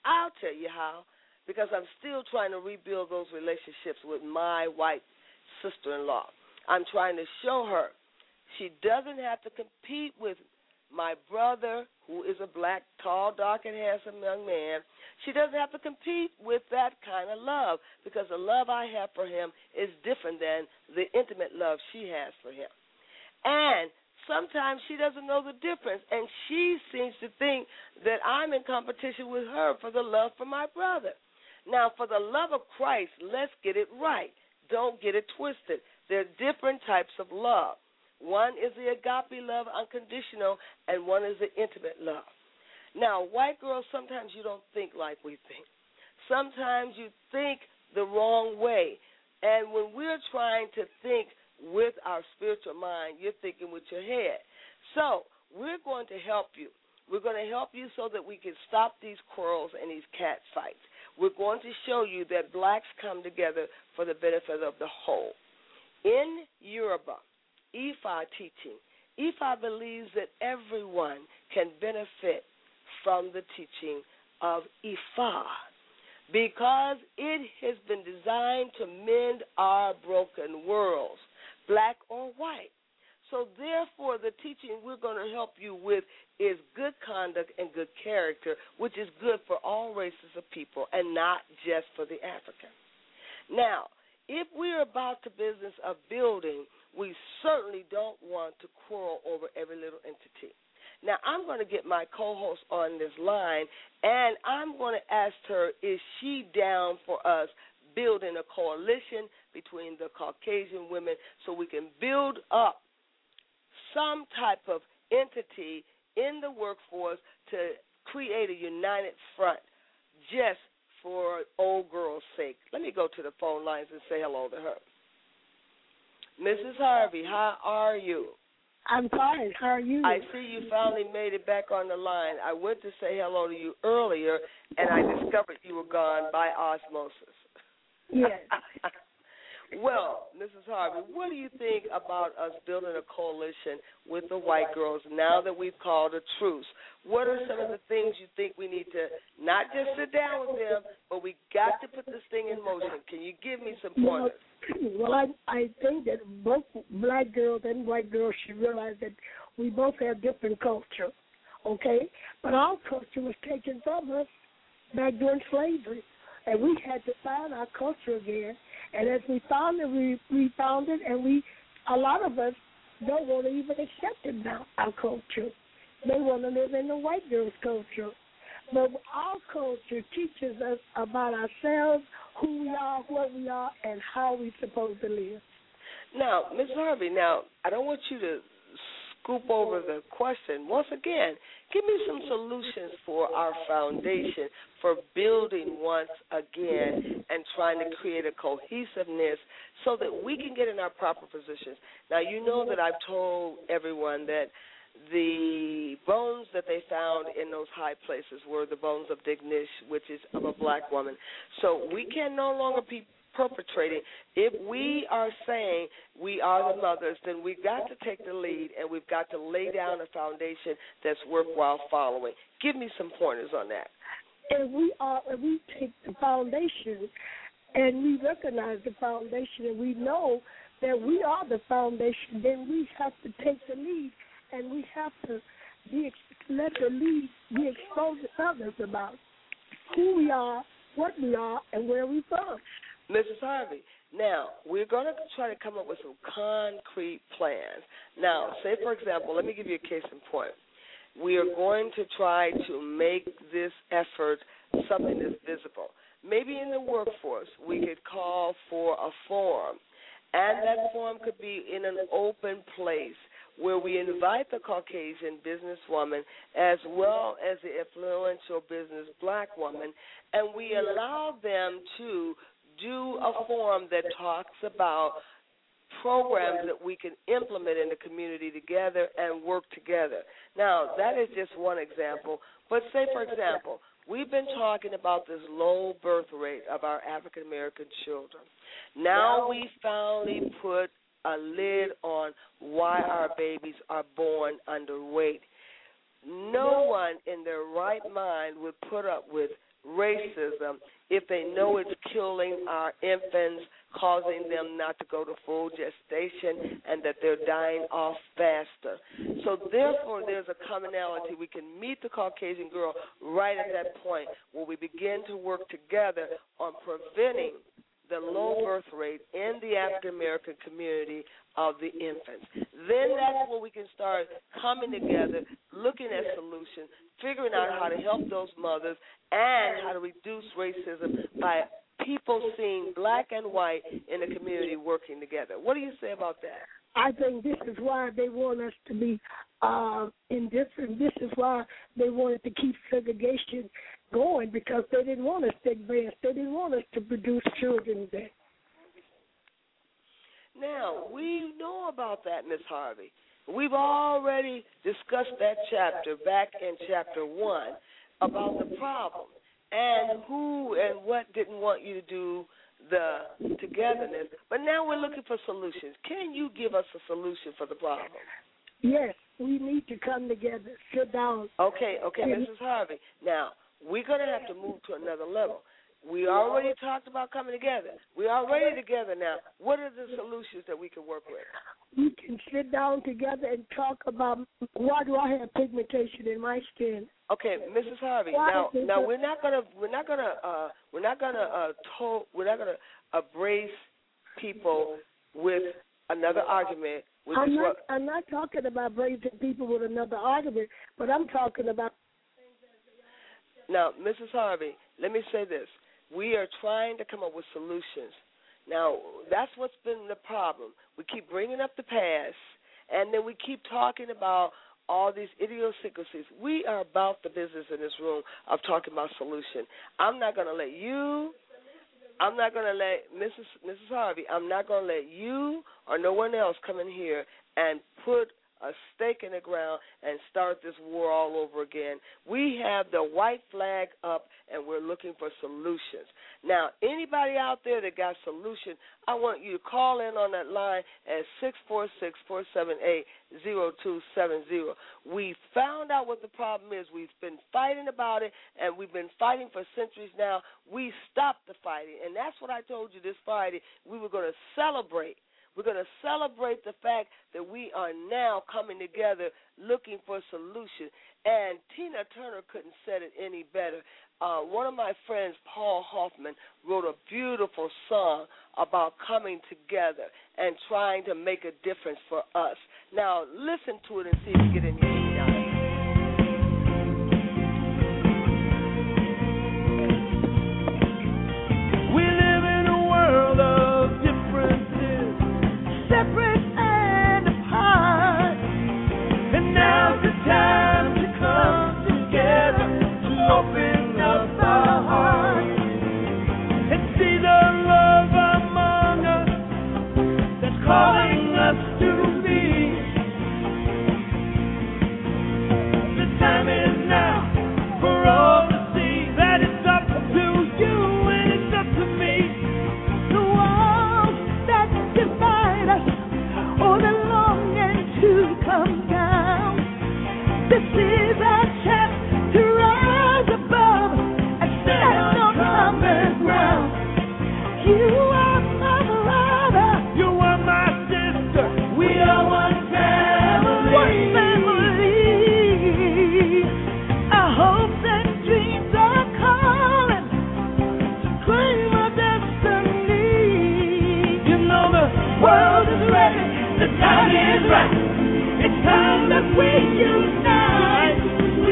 Because I'm still trying to rebuild those relationships with my white sister-in-law. I'm trying to show her she doesn't have to compete with my brother, who is a black, tall, dark, and handsome young man. She doesn't have to compete with that kind of love, because the love I have for him is different than the intimate love she has for him. And sometimes she doesn't know the difference, and she seems to think that I'm in competition with her for the love for my brother. Now, for the love of Christ, let's get it right. Don't get it twisted. There are different types of love. One is the agape love, unconditional, and one is the intimate love. Now, white girls, sometimes you don't think like we think. Sometimes you think the wrong way. And when we're trying to think with our spiritual mind, you're thinking with your head. So we're going to help you. We're going to help you so that we can stop these quarrels and these cat fights. We're going to show you that blacks come together for the benefit of the whole. In Yoruba, Ifa teaching, Ifa believes that everyone can benefit from the teaching of Ifa, because it has been designed to mend our broken worlds, black or white. So therefore, the teaching we're going to help you with is good conduct and good character, which is good for all races of people and not just for the African. Now, if we're about the business of building, we certainly don't want to quarrel over every little entity. Now, I'm going to get my co-host on this line, and I'm going to ask her, is she down for us building a coalition between the Caucasian women so we can build up some type of entity in the workforce to create a united front just for old girl's sake? Let me go to the phone lines and say hello to her. Mrs. Harvey, how are you? I'm fine. How are you? I see you finally made it back on the line. I went to say hello to you earlier, and I discovered you were gone by osmosis. Yes. Well, Mrs. Harvey, what do you think about us building a coalition with the white girls now that we've called a truce? What are some of the things you think we need to not just sit down with them, but we got to put this thing in motion? Can you give me some pointers? Well, I think that both black girls and white girls should realize that we both have different culture, okay? But our culture was taken from us back during slavery, and we had to find our culture again. And as we found it, we found it, and a lot of us don't want to even accept it now, our culture. They want to live in the white girl's culture. But our culture teaches us about ourselves, who we are, what we are, and how we're supposed to live. Now, Ms. Harvey, I don't want you to scoop over the question. Once again, give me some solutions for our foundation for building once again and trying to create a cohesiveness so that we can get in our proper positions. Now, you know that I've told everyone that the bones that they found in those high places were the bones of Dignish, which is of a black woman. So we can no longer be perpetrating. If we are saying we are the mothers, then we've got to take the lead and we've got to lay down a foundation that's worthwhile following. Give me some pointers on that. If we take the foundation and we recognize the foundation and we know that we are the foundation, then we have to take the lead and we have to let the lead be exposed to others about who we are, what we are, and where we're from. Mrs. Harvey, now, we're going to try to come up with some concrete plans. Now, say, for example, let me give you a case in point. We are going to try to make this effort something that's visible. Maybe in the workforce, we could call for a forum, and that forum could be in an open place where we invite the Caucasian businesswoman as well as the influential business black woman, and we allow them to do a forum that talks about programs that we can implement in the community together and work together. Now, that is just one example, but say, for example, we've been talking about this low birth rate of our African-American children. Now we finally put a lid on why our babies are born underweight. No one in their right mind would put up with racism if they know it's killing our infants, causing them not to go to full gestation, and that they're dying off faster. So therefore, there's a commonality. We can meet the Caucasian girl right at that point where we begin to work together on preventing the low birth rate in the African-American community of the infants. Then that's where we can start coming together, looking at solutions, figuring out how to help those mothers and how to reduce racism by people seeing black and white in the community working together. What do you say about that? I think this is why they want us to be indifferent. This is why they wanted to keep segregation going, because they didn't want us to advance. They didn't want us to produce children there. Now, we know about that, Miss Harvey. We've already discussed that chapter back in chapter 1 about the problem and who and what didn't want you to do the togetherness. But now we're looking for solutions. Can you give us a solution for the problem? Yes, we need to come together, sit down. Okay, Mrs. Harvey. Now, we're going to have to move to another level. We already talked about coming together. We are already together now. What are the solutions that we can work with? We can sit down together and talk about why do I have pigmentation in my skin. Okay, Mrs. Harvey. Now we're not gonna brace people with another argument. I'm not talking about raising people with another argument, but I'm talking about. Now, Mrs. Harvey, let me say this. We are trying to come up with solutions. Now, that's what's been the problem. We keep bringing up the past, and then we keep talking about all these idiosyncrasies. We are about the business in this room of talking about solution. I'm not going to let Mrs. Harvey, I'm not going to let you or no one else come in here and put a stake in the ground and start this war all over again. We have the white flag up, and we're looking for solutions. Now, anybody out there that got solution, I want you to call in on that line at 646-478-0270. We found out what the problem is. We've been fighting about it, and we've been fighting for centuries now. We stopped the fighting, and that's what I told you this Friday. We were going to celebrate. We're going to celebrate the fact that we are now coming together looking for a solution. And Tina Turner couldn't said it any better. One of my friends, Paul Hoffman, wrote a beautiful song about coming together and trying to make a difference for us. Now, listen to it and see if you get any meaning out of it. We live in a world of differences, separate and apart, and now's the time to come together to open up our hearts and see the love among us that's calling us to be. The time is now for all to see that it's up to you and it's up to me. The walls that divide us, oh, they're longing to come down. This is our chance to rise above and stand on common ground. You are my brother, you are my sister, we are one family. One family. Our hopes and dreams are calling to claim our destiny. You know the world is ready, the time is right. It's time that we unite. We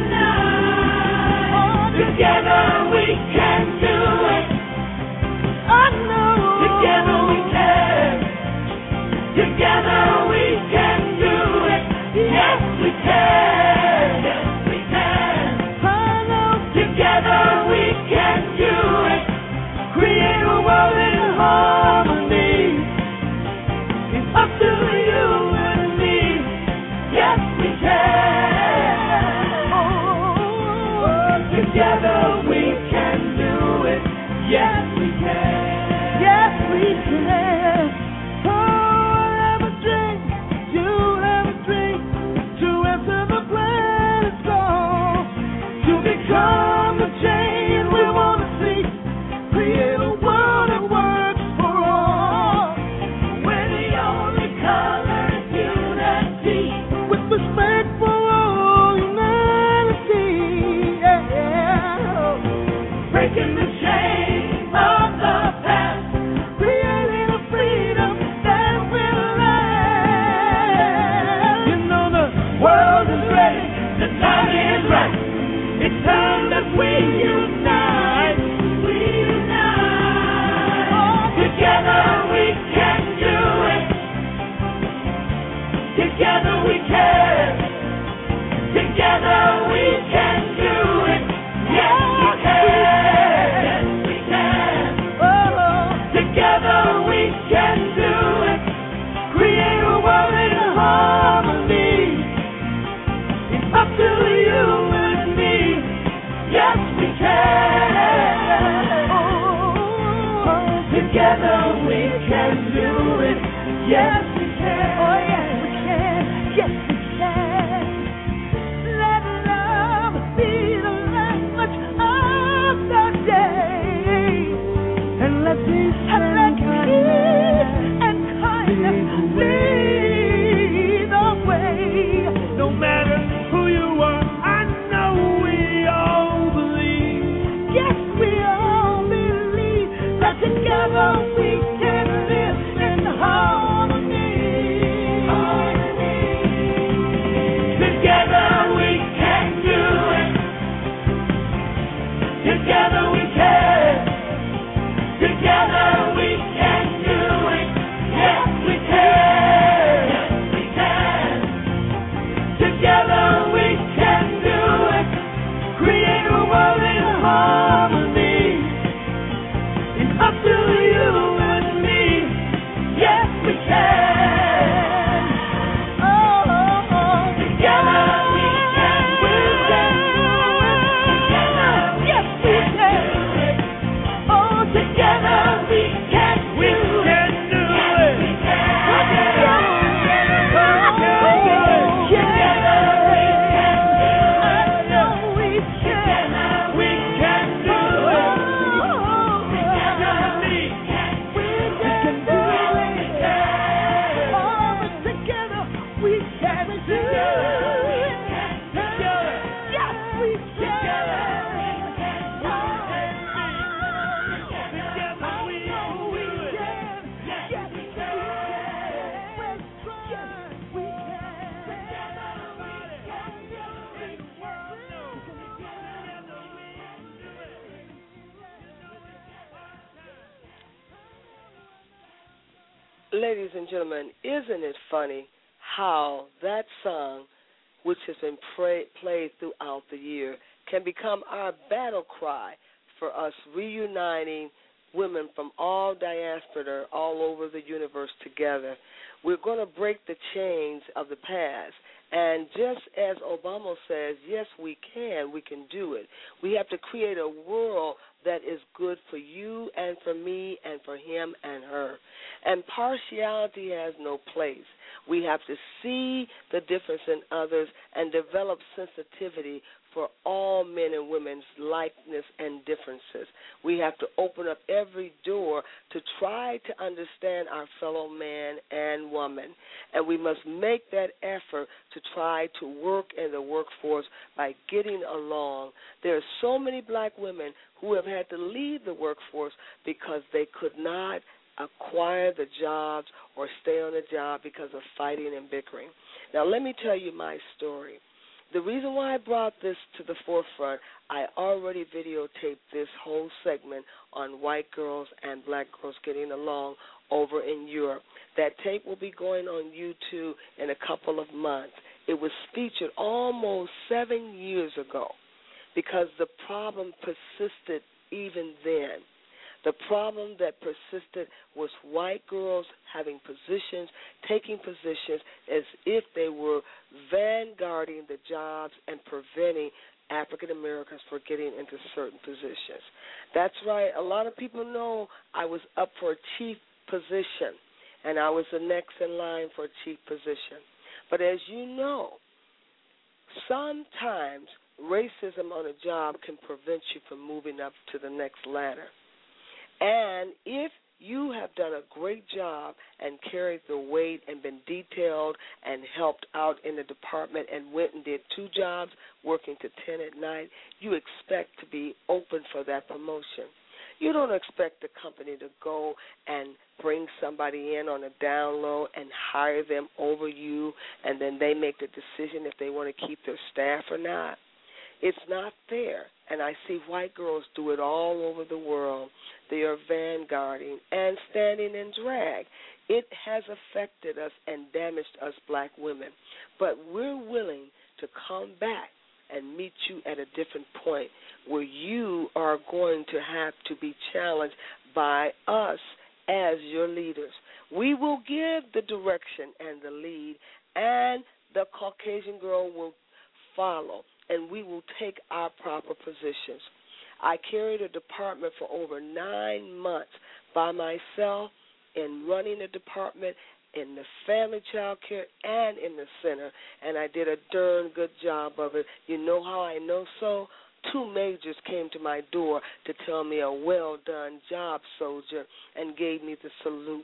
unite. Together we can do it. I know. Together we can. Together we can do it. Yes, we can. Yes, we can. I know. Together we can do it. Create a world in harmony. It's up to you and me. Yes, we can. Oh, together we can do it. Yes, we can. Yes, we can. Oh, I have a dream. You have a dream. To answer the planet's call. To become the change we want to see. Create a world that works for all. Where the only color is unity. With respect for all humanity. Yeah. Breaking the chains of the past. Creating a freedom that will last. You know the world is ready. The time is right. It's time that we unite. We unite. Together we can do it. Together we can. Together we can do it. Yes, we can. Yes, we can. Oh, together we can do it. Create a world in harmony. It's up to you and me. Yes, we can. Oh, together we can do it. Yes, we can. Oh, yes, we can. Yes, we can. Let love be the language of the day. And let peace and kindness lead the way. No matter who you are, I know we all believe. Yes, we all believe that together we can live in harmony. Ladies and gentlemen, isn't it funny how that song, which has been played throughout the year, can become our battle cry for us reuniting women from all diaspora all over the universe together. We're going to break the chains of the past. And just as Obama says, yes, we can do it. We have to create a world that is good for you and for me and for him and her. And partiality has no place. We have to see the difference in others and develop sensitivity for all men and women's likeness and differences. We have to open up every door to try to understand our fellow man and woman. And we must make that effort to try to work in the workforce by getting along. There are so many black women who have had to leave the workforce because they could not acquire the jobs or stay on the job because of fighting and bickering. Now, let me tell you my story. The reason why I brought this to the forefront, I already videotaped this whole segment on white girls and black girls getting along over in Europe. That tape will be going on YouTube in a couple of months. It was featured almost 7 years ago because the problem persisted even then. The problem that persisted was white girls having positions, taking positions as if they were vanguarding the jobs and preventing African Americans from getting into certain positions. That's right. A lot of people know I was up for a chief position, and I was the next in line for a chief position. But as you know, sometimes racism on a job can prevent you from moving up to the next ladder. And if you have done a great job and carried the weight and been detailed and helped out in the department and went and did 2 jobs, working to 10 at night, you expect to be open for that promotion. You don't expect the company to go and bring somebody in on a down low and hire them over you, and then they make the decision if they want to keep their staff or not. It's not fair, and I see white girls do it all over the world. They are vanguarding and standing in drag. It has affected us and damaged us black women, but we're willing to come back and meet you at a different point where you are going to have to be challenged by us as your leaders. We will give the direction and the lead, and the Caucasian girl will follow, and we will take our proper positions. I carried a department for over 9 months by myself in running a department in the family child care and in the center, and I did a darn good job of it. You know how I know so? 2 majors came to my door to tell me a well-done job, soldier, and gave me the salute,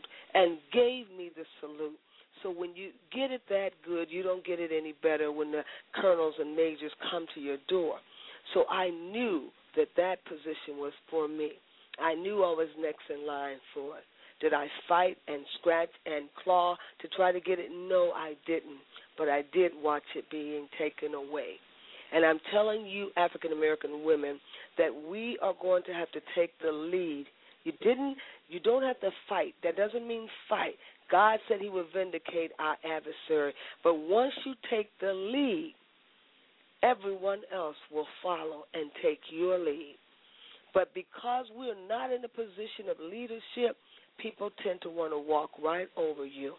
So when you get it that good, you don't get it any better when the colonels and majors come to your door. So I knew that position was for me. I knew I was next in line for it. Did I fight and scratch and claw to try to get it? No, I didn't. But I did watch it being taken away. And I'm telling you, African-American women, that we are going to have to take the lead. You don't have to fight. That doesn't mean fight. God said he would vindicate our adversary. But once you take the lead, everyone else will follow and take your lead. But because we're not in a position of leadership, people tend to want to walk right over you.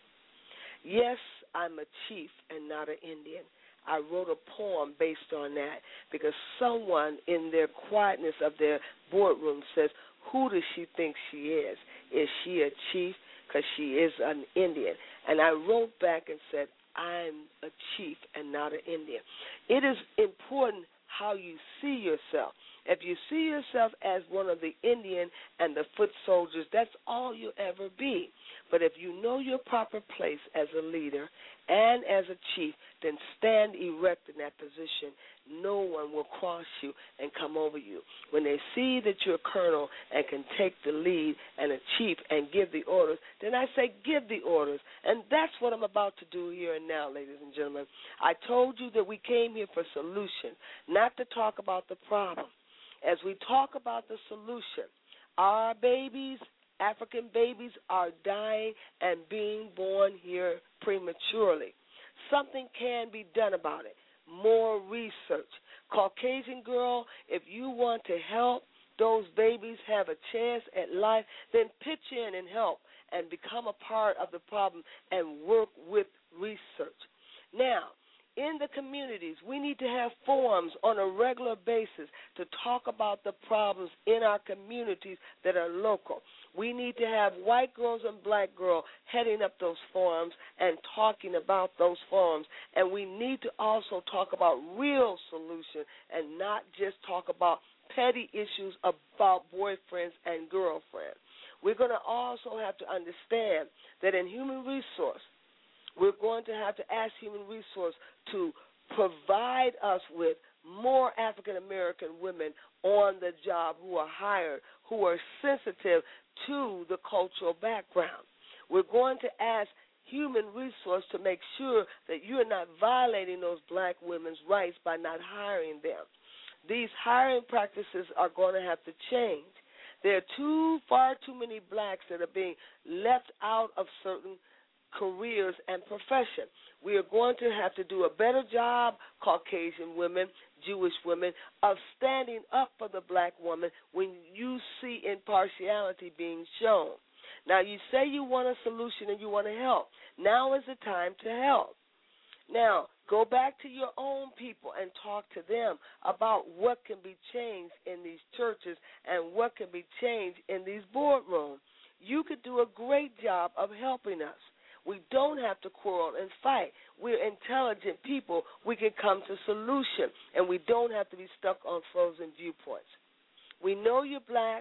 Yes, I'm a chief and not an Indian. I wrote a poem based on that because someone in their quietness of their boardroom says, who does she think she is? Is she a chief? Because she is an Indian. And I wrote back and said, I'm a chief and not an Indian. It is important how you see yourself. If you see yourself as one of the Indian and the foot soldiers, that's all you'll ever be. But if you know your proper place as a leader and as a chief, then stand erect in that position. No one will cross you and come over you. When they see that you're a colonel and can take the lead and a chief and give the orders, then I say give the orders. And that's what I'm about to do here and now, ladies and gentlemen. I told you that we came here for solution, not to talk about the problem. As we talk about the solution, our babies, African babies, are dying and being born here prematurely. Something can be done about it. More research. Caucasian girl, if you want to help those babies have a chance at life, then pitch in and help and become a part of the problem and work with research. Now, in the communities, we need to have forums on a regular basis to talk about the problems in our communities that are local. We need to have white girls and black girls heading up those forums and talking about those forums. And we need to also talk about real solutions and not just talk about petty issues about boyfriends and girlfriends. We're going to also have to understand that in human resource, we're going to have to ask human resource to provide us with more African-American women on the job who are hired, who are sensitive to the cultural background. We're going to ask human resource to make sure that you're not violating those black women's rights by not hiring them. These hiring practices are going to have to change. There are far too many blacks that are being left out of certain careers and profession. We are going to have to do a better job, Caucasian women, Jewish women, of standing up for the black woman when you see impartiality being shown. Now, you say you want a solution and you want to help. Now is the time to help. Now, go back to your own people and talk to them about what can be changed in these churches and what can be changed in these boardrooms. You could do a great job of helping us. We don't have to quarrel and fight. We're intelligent people. We can come to solution, and we don't have to be stuck on frozen viewpoints. We know you're black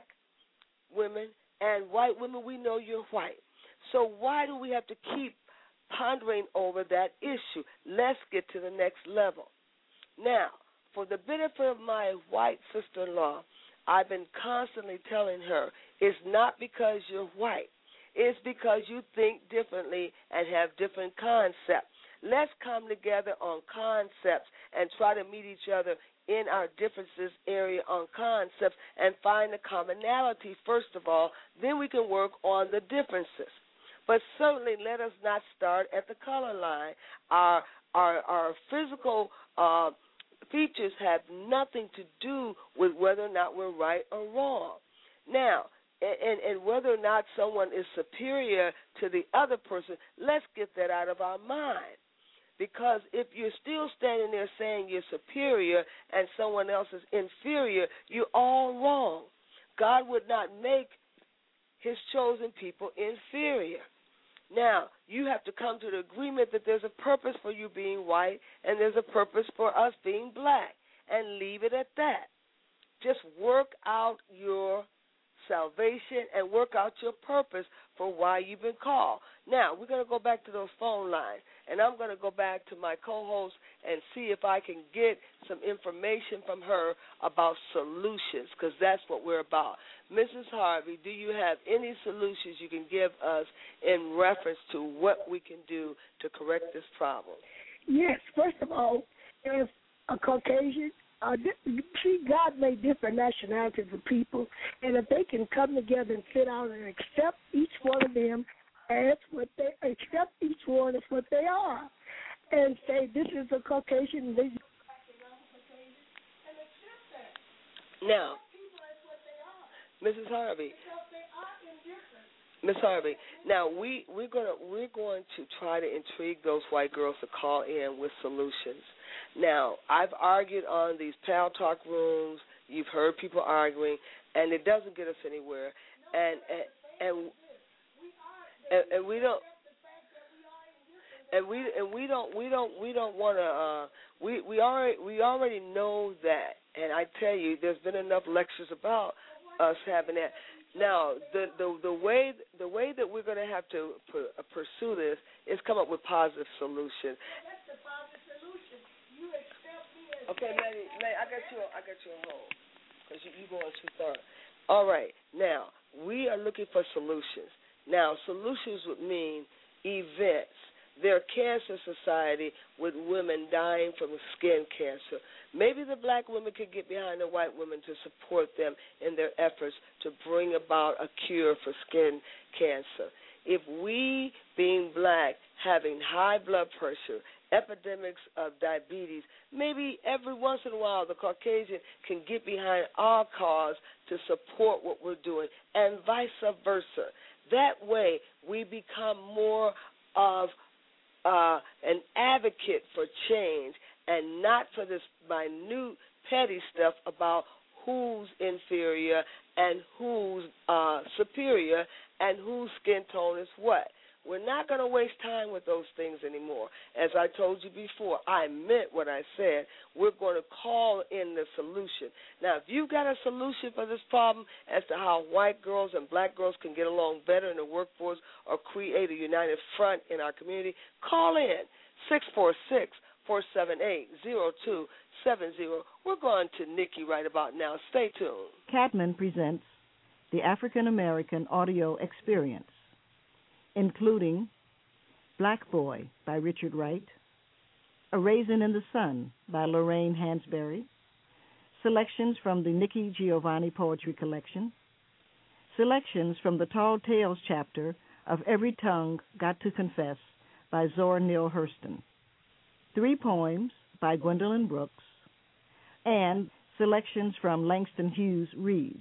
women, and white women, we know you're white. So why do we have to keep pondering over that issue? Let's get to the next level. Now, for the benefit of my white sister-in-law, I've been constantly telling her, it's not because you're white. It's because you think differently and have different concepts. Let's come together on concepts and try to meet each other in our differences area on concepts and find the commonality first of all. Then we can work on the differences. But certainly let us not start at the color line. Our physical features have nothing to do with whether or not we're right or wrong. Now, and whether or not someone is superior to the other person, let's get that out of our mind. Because if you're still standing there saying you're superior and someone else is inferior, you're all wrong. God would not make his chosen people inferior. Now, you have to come to the agreement that there's a purpose for you being white and there's a purpose for us being black, and leave it at that. Just work out your salvation and work out your purpose for why you've been called. Now, we're going to go back to those phone lines, and I'm going to go back to my co-host and see if I can get some information from her about solutions, because that's what we're about. Mrs. Harvey, do you have any solutions you can give us in reference to what we can do to correct this problem? Yes. First of all, there's a Caucasian See, God made different nationalities of people, and if they can come together and sit down and accept each one of them as what they accept each one as what they are, and say this is a Caucasian. Now, Mrs. Harvey. Miss Harvey, now we're going to try to intrigue those white girls to call in with solutions. Now, I've argued on these Pal Talk rooms. You've heard people arguing, and it doesn't get us anywhere. And we don't. And we don't want to. We already know that, and I tell you, there's been enough lectures about us having that. Now, the way that we're going to have to pursue this is come up with positive solutions. Okay, Maddie, I got you on hold because you going too far. All right, now we are looking for solutions. Now, solutions would mean events. Their cancer society with women dying from skin cancer. Maybe the black women could get behind the white women to support them in their efforts to bring about a cure for skin cancer. If we, being black, having high blood pressure, epidemics of diabetes, maybe every once in a while the Caucasian can get behind our cause to support what we're doing, and vice versa. That way we become more of an advocate for change and not for this minute, petty stuff about who's inferior and who's superior and whose skin tone is what. We're not going to waste time with those things anymore. As I told you before, I meant what I said. We're going to call in the solution. Now, if you've got a solution for this problem as to how white girls and black girls can get along better in the workforce or create a united front in our community, call in 646-478-0270. We're going to Nikki right about now. Stay tuned. Cadman presents the African American Audio Experience, including Black Boy by Richard Wright, A Raisin in the Sun by Lorraine Hansberry, selections from the Nikki Giovanni Poetry Collection, selections from the Tall Tales chapter of Every Tongue Got to Confess by Zora Neale Hurston, 3 poems by Gwendolyn Brooks, and selections from Langston Hughes Reads.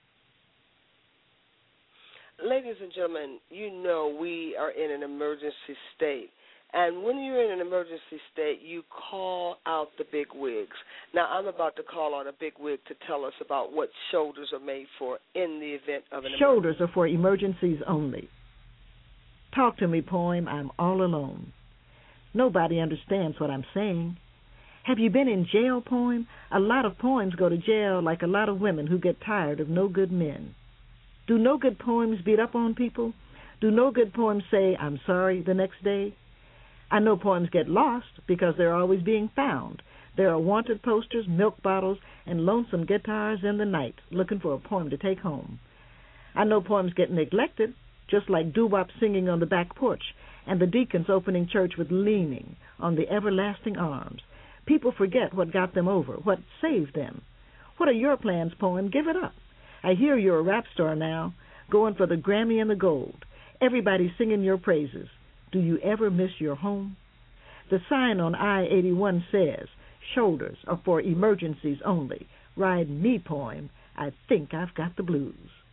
Ladies and gentlemen, you know we are in an emergency state. And when you're in an emergency state, you call out the big wigs. Now, I'm about to call on a big wig to tell us about what shoulders are made for in the event of an emergency. Shoulders are for emergencies only. Talk to me, poem. I'm all alone. Nobody understands what I'm saying. Have you been in jail, poem? A lot of poems go to jail like a lot of women who get tired of no good men. Do no good poems beat up on people? Do no good poems say, I'm sorry, the next day? I know poems get lost because they're always being found. There are wanted posters, milk bottles, and lonesome guitars in the night looking for a poem to take home. I know poems get neglected, just like doo-wop singing on the back porch and the deacons opening church with leaning on the everlasting arms. People forget what got them over, what saved them. What are your plans, poem? Give it up. I hear you're a rap star now, going for the Grammy and the gold. Everybody's singing your praises. Do you ever miss your home? The sign on I-81 says, shoulders are for emergencies only. Ride me, poem. I think I've got the blues.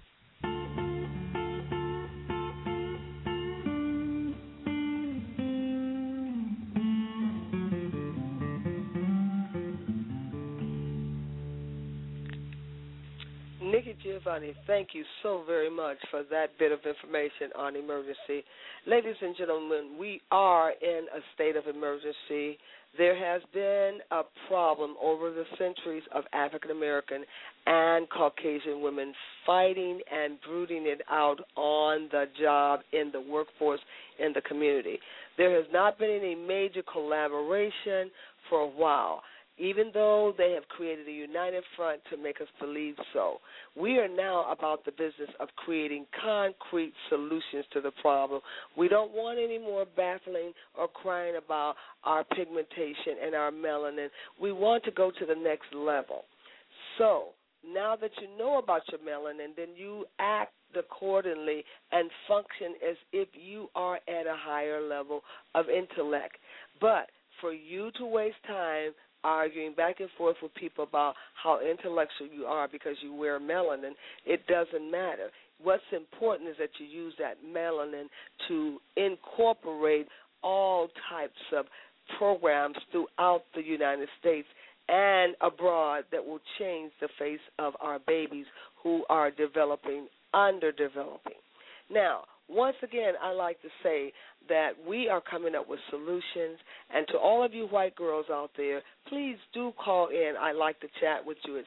Nikki Giovanni, thank you so very much for that bit of information on emergency. Ladies and gentlemen, we are in a state of emergency. There has been a problem over the centuries of African American and Caucasian women fighting and brooding it out on the job, in the workforce, in the community. There has not been any major collaboration for a while. even though they have created a united front to make us believe so. We are now about the business of creating concrete solutions to the problem. We don't want any more baffling or crying about our pigmentation and our melanin. We want to go to the next level. So now that you know about your melanin, then you act accordingly and function as if you are at a higher level of intellect. But for you to waste time arguing back and forth with people about how intellectual you are because you wear melanin, it doesn't matter. What's important is that you use that melanin to incorporate all types of programs throughout the United States and abroad that will change the face of our babies who are underdeveloping. Now, once again, I like to say that we are coming up with solutions, and to all of you white girls out there, please do call in. I'd like to chat with you at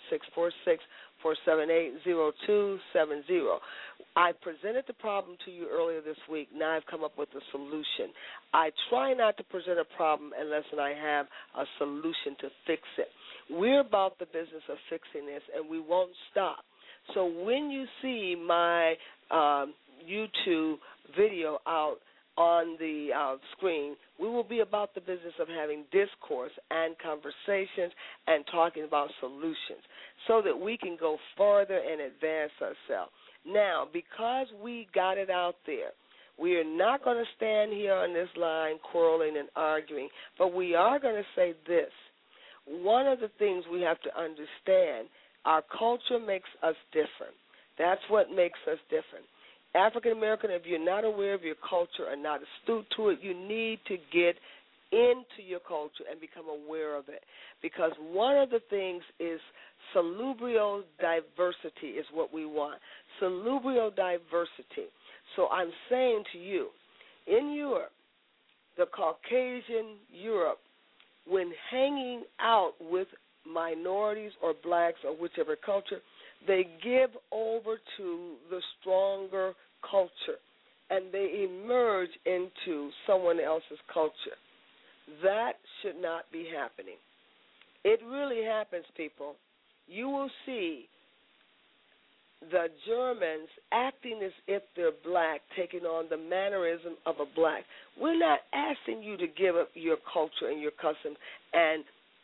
646-478-0270. I presented the problem to you earlier this week. Now I've come up with a solution. I try not to present a problem unless I have a solution to fix it. We're about the business of fixing this, and we won't stop. So when you see my YouTube video out on the screen, we will be about the business of having discourse and conversations and talking about solutions so that we can go further and advance ourselves. Now, because we got it out there, we are not going to stand here on this line quarreling and arguing, but we are going to say this. One of the things we have to understand, our culture makes us different. That's what makes us different. African American, if you're not aware of your culture and not astute to it, you need to get into your culture and become aware of it. Because one of the things is salubrio diversity is what we want. Salubrio diversity. So I'm saying to you, in Europe, the Caucasian Europe, when hanging out with minorities or blacks or whichever culture, they give over to the stronger culture and they emerge into someone else's culture. That should not be happening. It really happens, people. You will see the Germans acting as if they're black, taking on the mannerism of a black. We're not asking you to give up your culture and your customs and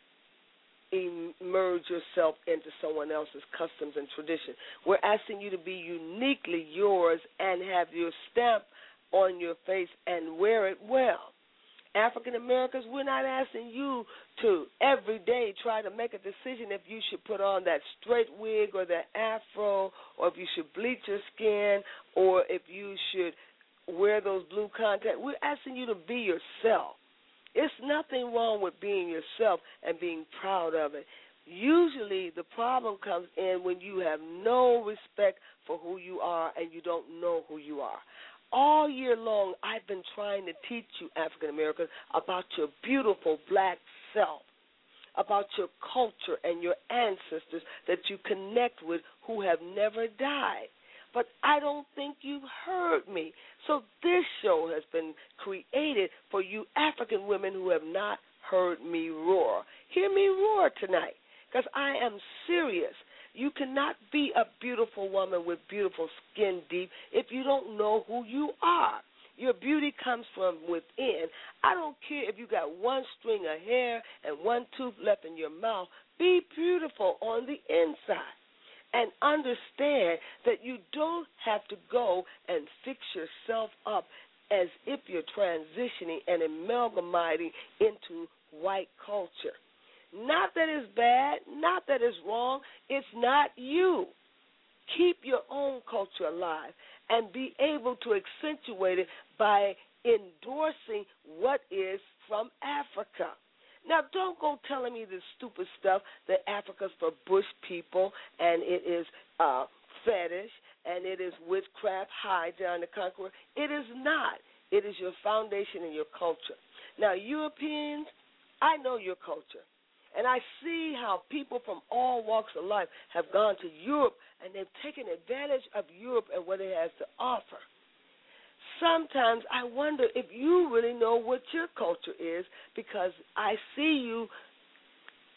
immerse yourself into someone else's customs and tradition. We're asking you to be uniquely yours and have your stamp on your face and wear it well. African Americans, we're not asking you to every day try to make a decision if you should put on that straight wig or that afro, or if you should bleach your skin, or if you should wear those blue contacts. We're asking you to be yourself. It's nothing wrong with being yourself and being proud of it. Usually the problem comes in when you have no respect for who you are and you don't know who you are. All year long, I've been trying to teach you, African Americans, about your beautiful black self, about your culture and your ancestors that you connect with who have never died. But I don't think you've heard me. So this show has been created for you African women who have not heard me roar. Hear me roar tonight, because I am serious. You cannot be a beautiful woman with beautiful skin deep if you don't know who you are. Your beauty comes from within. I don't care if you got one string of hair and one tooth left in your mouth. Be beautiful on the inside. And understand that you don't have to go and fix yourself up as if you're transitioning and amalgamating into white culture. Not that it's bad, not that it's wrong, it's not you. Keep your own culture alive and be able to accentuate it by endorsing what is from Africa. Now, don't go telling me this stupid stuff that Africa's for bush people and it is fetish and it is witchcraft, high down the conqueror. It is not. It is your foundation and your culture. Now, Europeans, I know your culture. And I see how people from all walks of life have gone to Europe and they've taken advantage of Europe and what it has to offer. Sometimes I wonder if you really know what your culture is, because I see you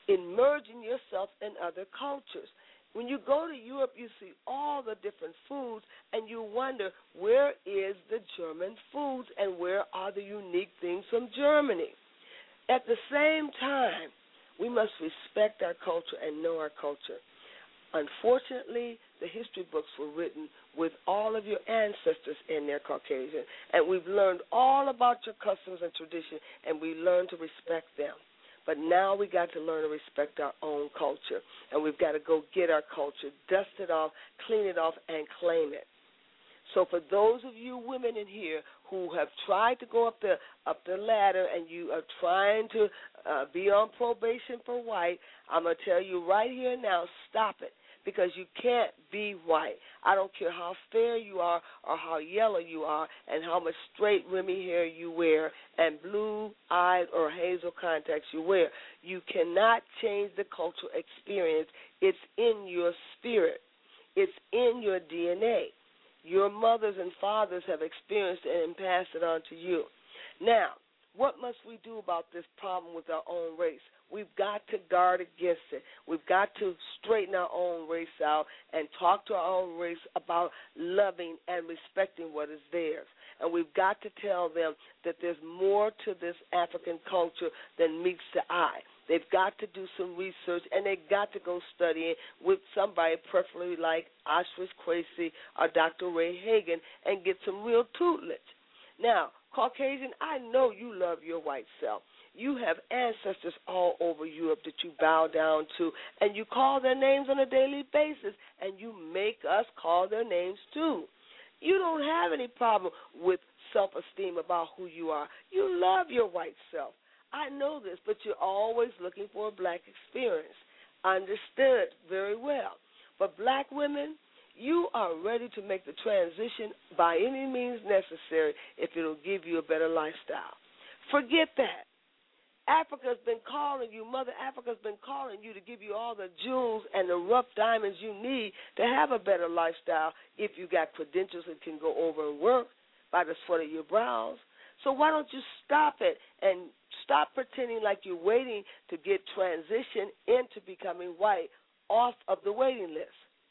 immersing yourself in other cultures. When you go to Europe, you see all the different foods, and you wonder, where is the German foods and where are the unique things from Germany? At the same time, we must respect our culture and know our culture. Unfortunately, the history books were written with all of your ancestors in there, Caucasian, and we've learned all about your customs and tradition, and we learned to respect them. But now we got to learn to respect our own culture, and we've got to go get our culture, dust it off, clean it off, and claim it. So for those of you women in here who have tried to go up the ladder and you are trying to be on probation for white, I'm going to tell you right here now, stop it, because you can't be white. I don't care how fair you are or how yellow you are and how much straight Remy hair you wear and blue-eyed or hazel contacts you wear. You cannot change the cultural experience. It's in your spirit. It's in your DNA. Your mothers and fathers have experienced it and passed it on to you. Now, what must we do about this problem with our own race? We've got to guard against it. We've got to straighten our own race out and talk to our own race about loving and respecting what is theirs. And we've got to tell them that there's more to this African culture than meets the eye. They've got to do some research, and they've got to go studying with somebody, preferably like Oshris Kwesi or Dr. Ray Hagan, and get some real tutelage. Now, Caucasian, I know you love your white self. You have ancestors all over Europe that you bow down to, and you call their names on a daily basis, and you make us call their names too. You don't have any problem with self-esteem about who you are. You love your white self. I know this, but you're always looking for a black experience. Understood very well. But black women, you are ready to make the transition by any means necessary if it'll give you a better lifestyle. Forget that. Africa's been calling you, Mother Africa's been calling you to give you all the jewels and the rough diamonds you need to have a better lifestyle if you got credentials that can go over and work by the sweat of your brows. So why don't you stop it and stop pretending like you're waiting to get transitioned into becoming white off of the waiting list.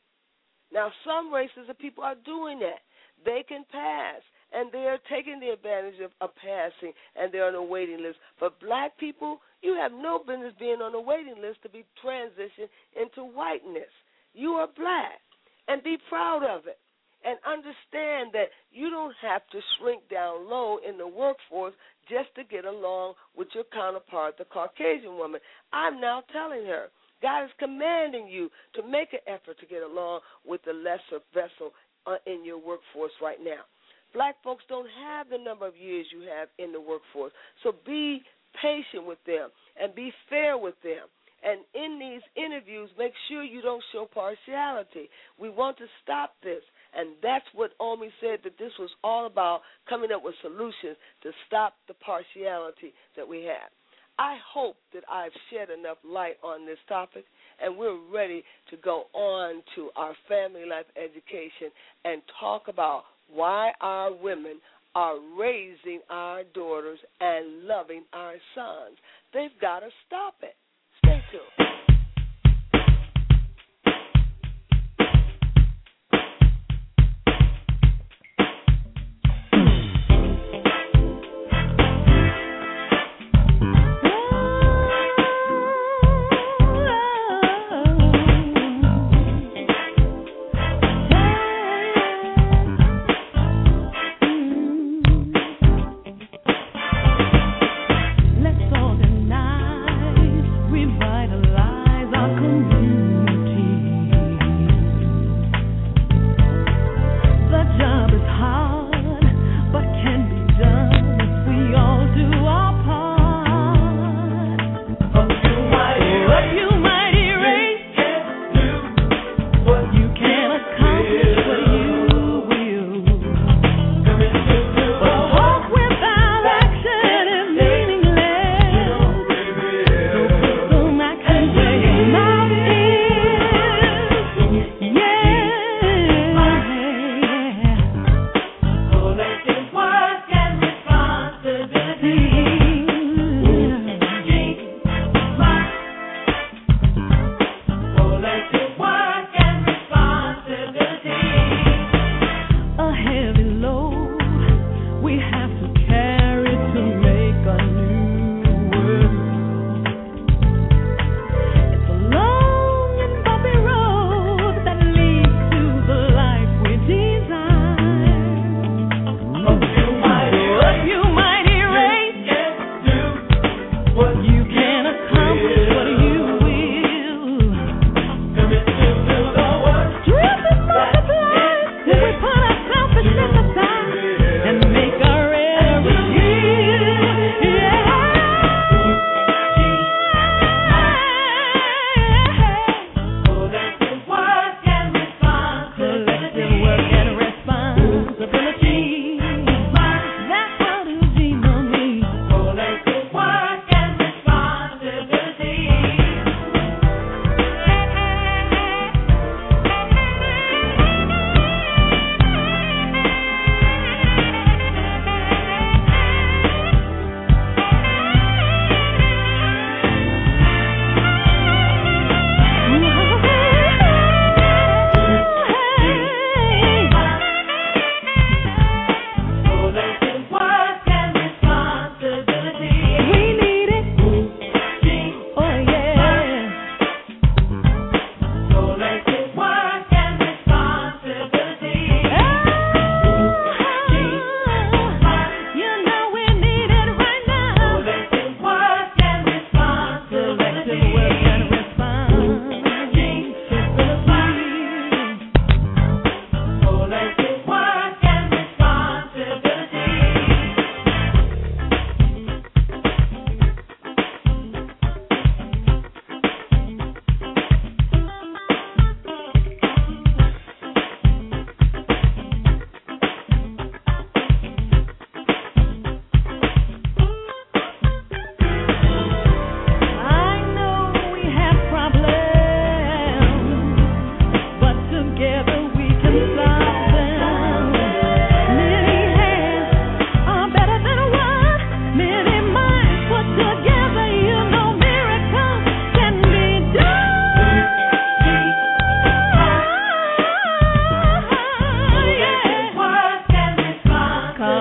Now, some races of people are doing that. They can pass, and they are taking the advantage of passing, and they're on a waiting list. But black people, you have no business being on a waiting list to be transitioned into whiteness. You are black, and be proud of it. And understand that you don't have to shrink down low in the workforce just to get along with your counterpart, the Caucasian woman. I'm now telling her, God is commanding you to make an effort to get along with the lesser vessel in your workforce right now. Black folks don't have the number of years you have in the workforce, so be patient with them and be fair with them. And in these interviews, make sure you don't show partiality. We want to stop this. And that's what Omi said, that this was all about, coming up with solutions to stop the partiality that we have. I hope that I've shed enough light on this topic, and we're ready to go on to our family life education and talk about why our women are raising our daughters and loving our sons. They've got to stop it. Stay tuned. Let's organize, revitalize.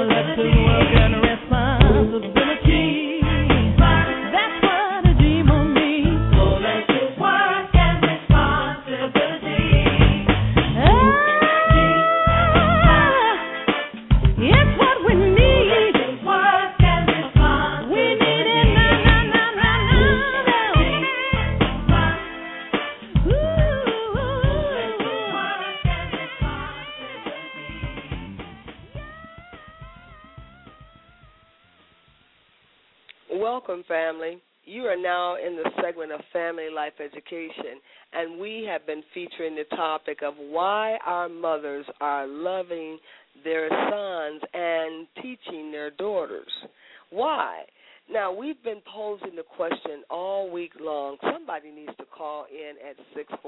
left to work and responsibility. That's what a dreamer means. So left to work and responsibility. It's what we need. Work and responsibility. We need it Welcome, family. You are now in the segment of Family Life Education, and we have been featuring the topic of why our mothers are loving their sons and teaching their daughters. Why? Now, we've been posing the question all week long. Somebody needs to call in at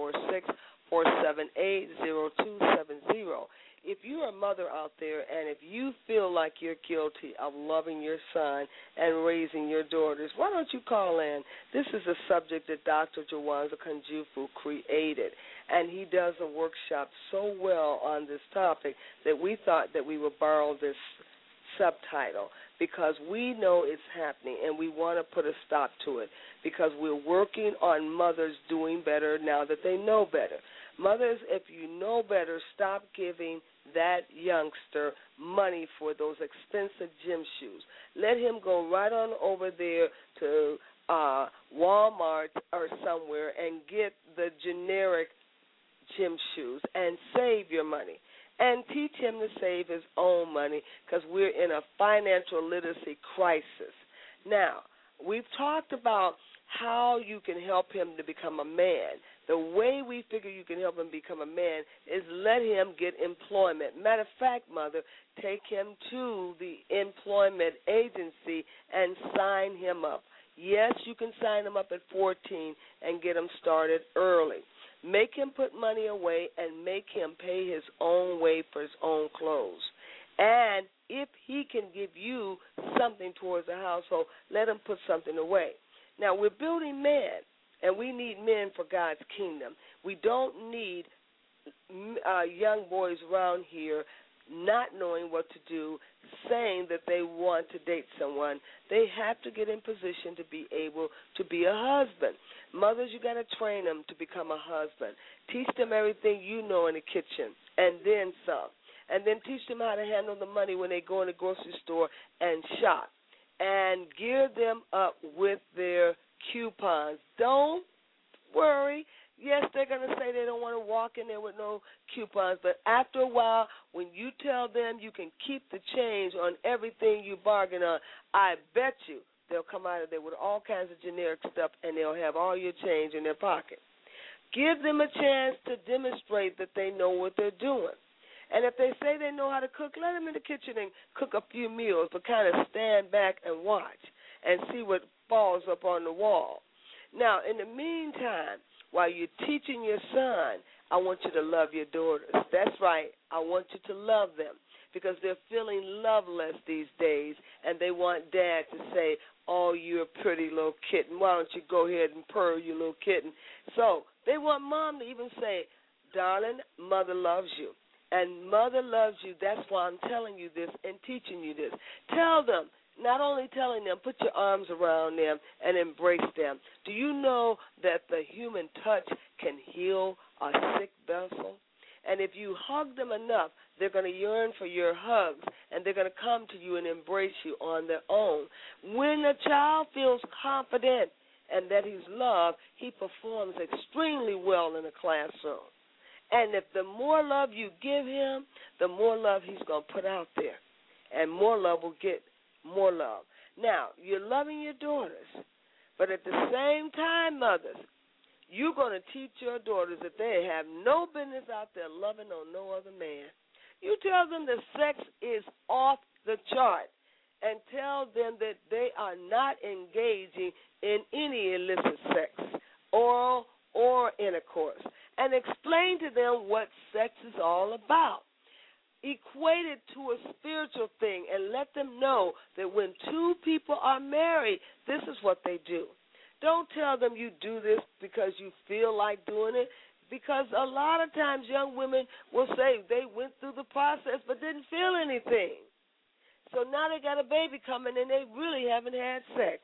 646-478-0270. If you're a mother out there and if you feel like you're guilty of loving your son and raising your daughters, why don't you call in? This is a subject that Dr. Jawanza Kunjufu created, and he does a workshop so well on this topic that we thought that we would borrow this subtitle because we know it's happening and we want to put a stop to it because we're working on mothers doing better now that they know better. Mothers, if you know better, stop giving that youngster money for those expensive gym shoes. Let him go right on over there to Walmart or somewhere and get the generic gym shoes and save your money. And teach him to save his own money because we're in a financial literacy crisis. Now, we've talked about how you can help him to become a man. The way we figure you can help him become a man is let him get employment. Matter of fact, mother, take him to the employment agency and sign him up. Yes, you can sign him up at 14 and get him started early. Make him put money away and make him pay his own way for his own clothes. And if he can give you something towards the household, let him put something away. Now, we're building men, and we need men for God's kingdom. We don't need young boys around here not knowing what to do, saying that they want to date someone. They have to get in position to be able to be a husband. Mothers, you got to train them to become a husband. Teach them everything you know in the kitchen, and then some. And then teach them how to handle the money when they go in the grocery store and shop. And gear them up with their coupons. Don't worry. Yes, they're going to say they don't want to walk in there with no coupons, but after a while, when you tell them you can keep the change on everything you bargain on, I bet you they'll come out of there with all kinds of generic stuff, and they'll have all your change in their pocket. Give them a chance to demonstrate that they know what they're doing. And if they say they know how to cook, let them in the kitchen and cook a few meals, but kind of stand back and watch and see what falls up on the wall. Now, in the meantime, while you're teaching your son, I want you to love your daughters. That's right. I want you to love them because they're feeling loveless these days, and they want dad to say, oh, you're a pretty little kitten. Why don't you go ahead and purr, you little kitten? So they want mom to even say, darling, mother loves you. And mother loves you. That's why I'm telling you this and teaching you this. Tell them, not only telling them, put your arms around them and embrace them. Do you know that the human touch can heal a sick vessel? And if you hug them enough, they're going to yearn for your hugs, and they're going to come to you and embrace you on their own. When a child feels confident and that he's loved, he performs extremely well in the classroom. And if the more love you give him, the more love he's going to put out there. And more love will get more love. Now, you're loving your daughters, but at the same time, mothers, you're going to teach your daughters that they have no business out there loving on no other man. You tell them that sex is off the chart and tell them that they are not engaging in any illicit sex, oral or intercourse, and explain to them what sex is all about. Equate it to a spiritual thing and let them know that when two people are married, this is what they do. Don't tell them you do this because you feel like doing it, because a lot of times young women will say they went through the process but didn't feel anything. So now they got a baby coming and they really haven't had sex.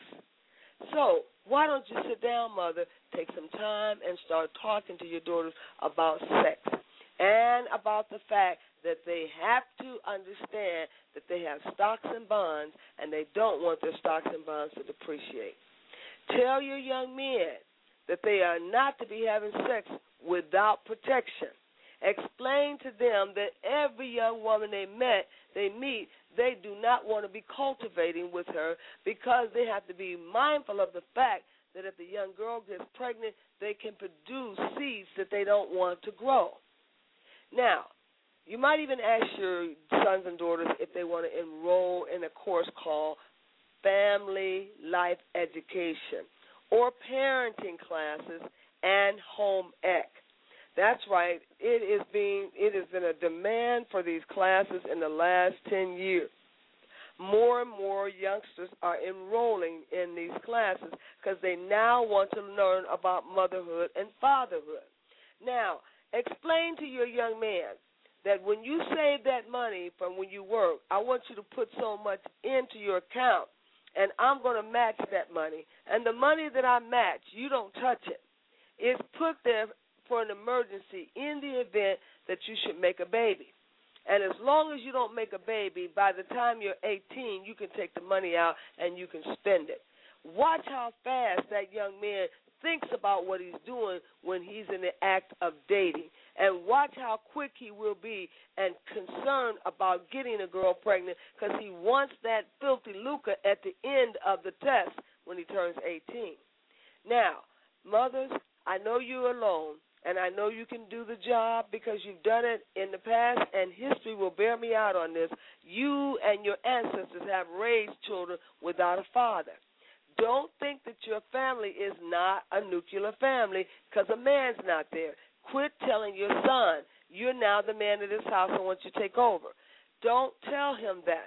So why don't you sit down, mother, take some time and start talking to your daughters about sex and about the fact that they have to understand that they have stocks and bonds and they don't want their stocks and bonds to depreciate. Tell your young men that they are not to be having sex without protection. Explain to them that every young woman they meet, they do not want to be cultivating with her because they have to be mindful of the fact that if the young girl gets pregnant, they can produce seeds that they don't want to grow. Now, you might even ask your sons and daughters if they want to enroll in a course called Family Life Education or parenting classes and home ec. That's right. It has been a demand for these classes in the last 10 years. More and more youngsters are enrolling in these classes because they now want to learn about motherhood and fatherhood. Now, explain to your young man that when you save that money from when you work, I want you to put so much into your account, and I'm going to match that money. And the money that I match, you don't touch it. It's put there for an emergency in the event that you should make a baby. And as long as you don't make a baby, by the time you're 18, you can take the money out and you can spend it. Watch how fast that young man thinks about what he's doing when he's in the act of dating. And watch how quick he will be and concerned about getting a girl pregnant because he wants that filthy lucre at the end of the test when he turns 18. Now, mothers, I know you're alone, and I know you can do the job because you've done it in the past, and history will bear me out on this. You and your ancestors have raised children without a father. Don't think that your family is not a nuclear family because a man's not there. Quit telling your son, you're now the man of this house and want you to take over. Don't tell him that.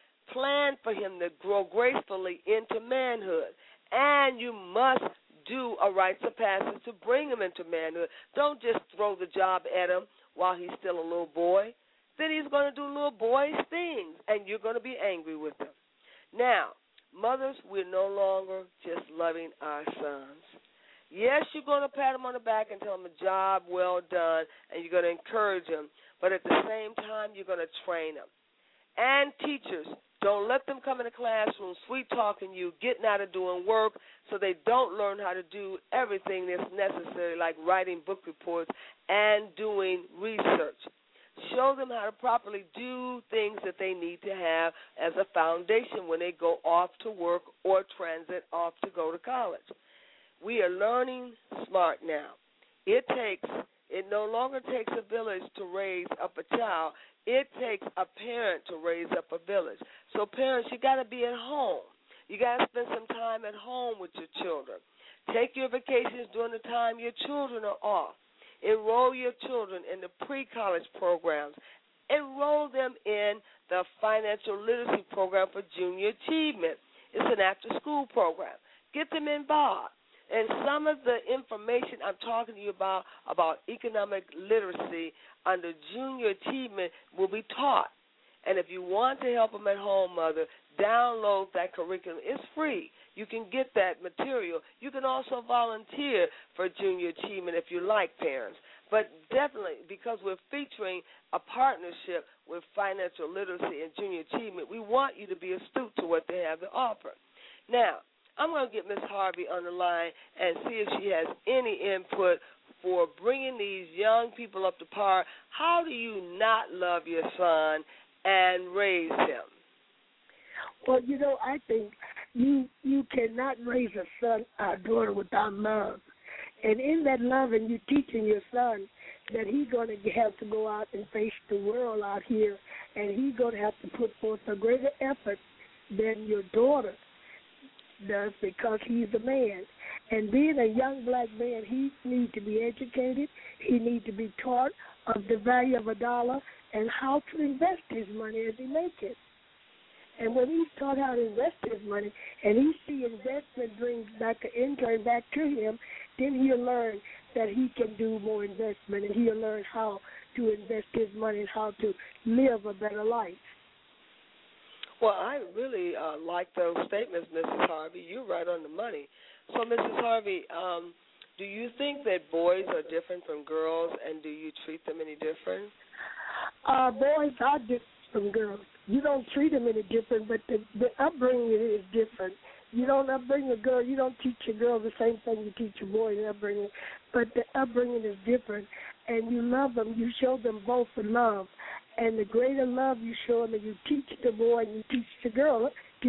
Plan for him to grow gracefully into manhood, and you must do a rites of passage to bring him into manhood. Don't just throw the job at him while he's still a little boy. Then he's going to do little boyish things, and you're going to be angry with him. Now, mothers, we're no longer just loving our sons. Yes, you're going to pat him on the back and tell him a job well done, and you're going to encourage him, but at the same time, you're going to train him. And teachers, don't let them come in the classroom sweet-talking you, getting out of doing work so they don't learn how to do everything that's necessary, like writing book reports and doing research. Show them how to properly do things that they need to have as a foundation when they go off to work or transit off to go to college. We are learning smart now. It no longer takes a village to raise up a child. It takes a parent to raise up a village. So parents, you got to be at home. You got to spend some time at home with your children. Take your vacations during the time your children are off. Enroll your children in the pre-college programs. Enroll them in the financial literacy program for junior achievement. It's an after-school program. Get them involved. And some of the information I'm talking to you about economic literacy under junior achievement will be taught. And if you want to help them at home, mother, download that curriculum. It's free. You can get that material. You can also volunteer for junior achievement if you like, parents. But definitely, because we're featuring a partnership with financial literacy and junior achievement, we want you to be astute to what they have to offer. Now, I'm going to get Ms. Harvey on the line and see if she has any input for bringing these young people up to par. How do you not love your son and raise him? Well, I think you cannot raise a son or daughter without love. And in that love, and you teaching your son that he's going to have to go out and face the world out here, and he's going to have to put forth a greater effort than your daughter does because he's a man. And being a young black man, he needs to be educated. He needs to be taught of the value of a dollar and how to invest his money as he makes it. And when he's taught how to invest his money and he see investment brings back an income back to him, then he'll learn that he can do more investment and he'll learn how to invest his money and how to live a better life. Well, I really like those statements, Mrs. Harvey. You're right on the money. So, Mrs. Harvey, do you think that boys are different from girls, and do you treat them any different? Boys are different from girls. You don't treat them any different, but the upbringing is different. You don't upbring a girl, you don't teach a girl the same thing you teach a boy in upbringing, but the upbringing is different. And you love them, you show them both the love. And the greater love you show them, and you teach the boy and you teach the girl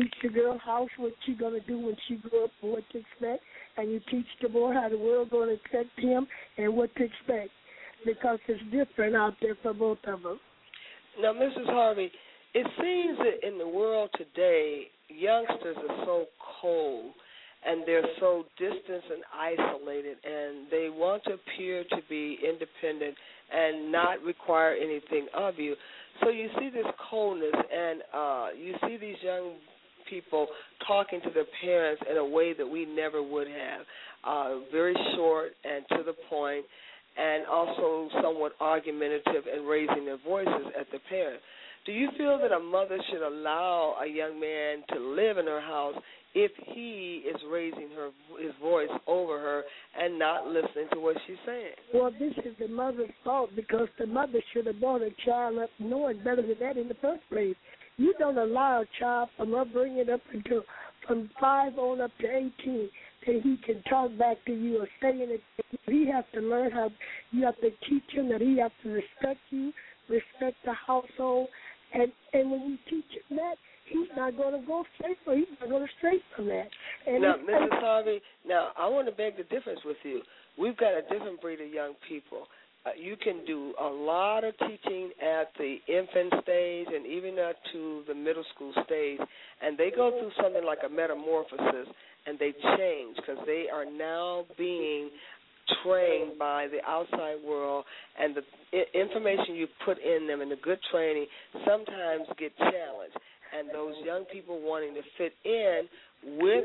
how what she's going to do when she grows up and what to expect. And you teach the boy how the world's going to accept him and what to expect, because it's different out there for both of them. Now, Mrs. Harvey, it seems that in the world today, youngsters are so cold and they're so distant and isolated, and they want to appear to be independent and not require anything of you. So you see this coldness, and you see these young people talking to their parents in a way that we never would have, very short and to the point, and also somewhat argumentative and raising their voices at the parent. Do you feel that a mother should allow a young man to live in her house if he is raising his voice over her and not listening to what she's saying? Well, this is the mother's fault, because the mother should have brought a child up knowing better than that in the first place. You don't allow a child from upbringing up until from 5 on up to 18 that he can talk back to you or say anything. He has to learn how. You have to teach him that he has to respect you, respect the household, and when you teach him that, he's not going to go straight from. He's not going to stray from that. And now, Mrs. Harvey, I want to beg the difference with you. We've got a different breed of young people. You can do a lot of teaching at the infant stage and even up to the middle school stage, and they go through something like a metamorphosis, and they change because they are now being trained by the outside world, and the information you put in them and the good training sometimes get challenged. And those young people wanting to fit in with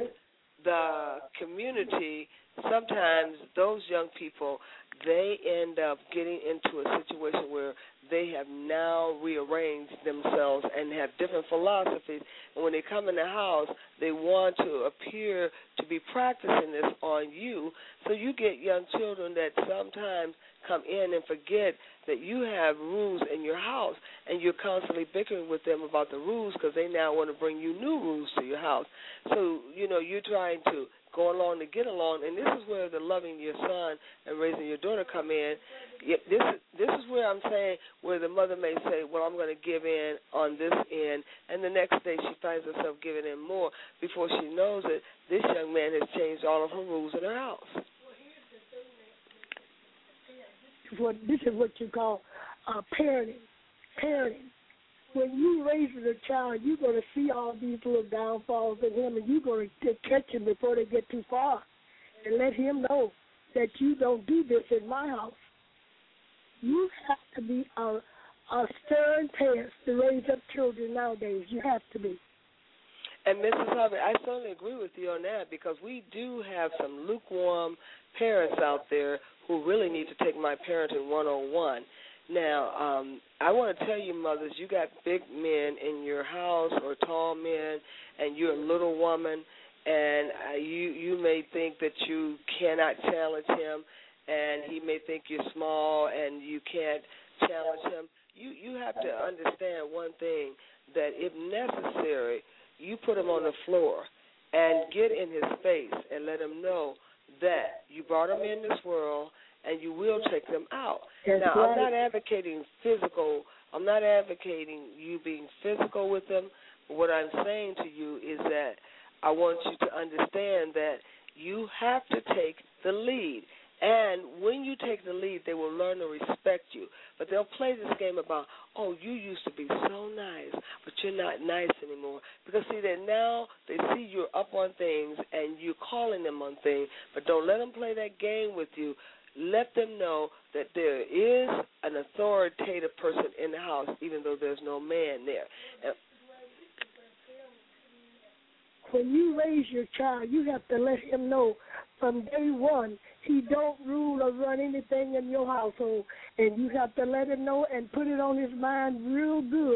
the community, sometimes those young people, they end up getting into a situation where they have now rearranged themselves and have different philosophies. And when they come in the house, they want to appear to be practicing this on you. So you get young children that sometimes come in and forget that you have rules in your house, and you're constantly bickering with them about the rules because they now want to bring you new rules to your house. So, you're trying to go along to get along, and this is where the loving your son and raising your daughter come in. This is where I'm saying where the mother may say, well, I'm going to give in on this end, and the next day she finds herself giving in more. Before she knows it, this young man has changed all of her rules in her house. This is what you call parenting. When you raise a child, you're going to see all these little downfalls in him, and you're going to catch him before they get too far and let him know that you don't do this in my house. You have to be a stern parent to raise up children nowadays. You have to be. And Mrs. Harvey, I certainly agree with you on that, because we do have some lukewarm parents out there who really need to take my parenting 101. Now, I want to tell you, mothers, you got big men in your house or tall men, and you're a little woman, and you may think that you cannot challenge him, and he may think you're small and you can't challenge him. You have to understand one thing, that if necessary, you put him on the floor and get in his face and let him know that you brought him in this world and you will take them out. Now, I'm not advocating physical. I'm not advocating you being physical with them. What I'm saying to you is that I want you to understand that you have to take the lead. And when you take the lead, they will learn to respect you. But they'll play this game about, oh, you used to be so nice, but you're not nice anymore. Because, see, that now they see you're up on things and you're calling them on things, but don't let them play that game with you. Let them know that there is an authoritative person in the house, even though there's no man there. When you raise your child, you have to let him know from day one he don't rule or run anything in your household. And you have to let him know and put it on his mind real good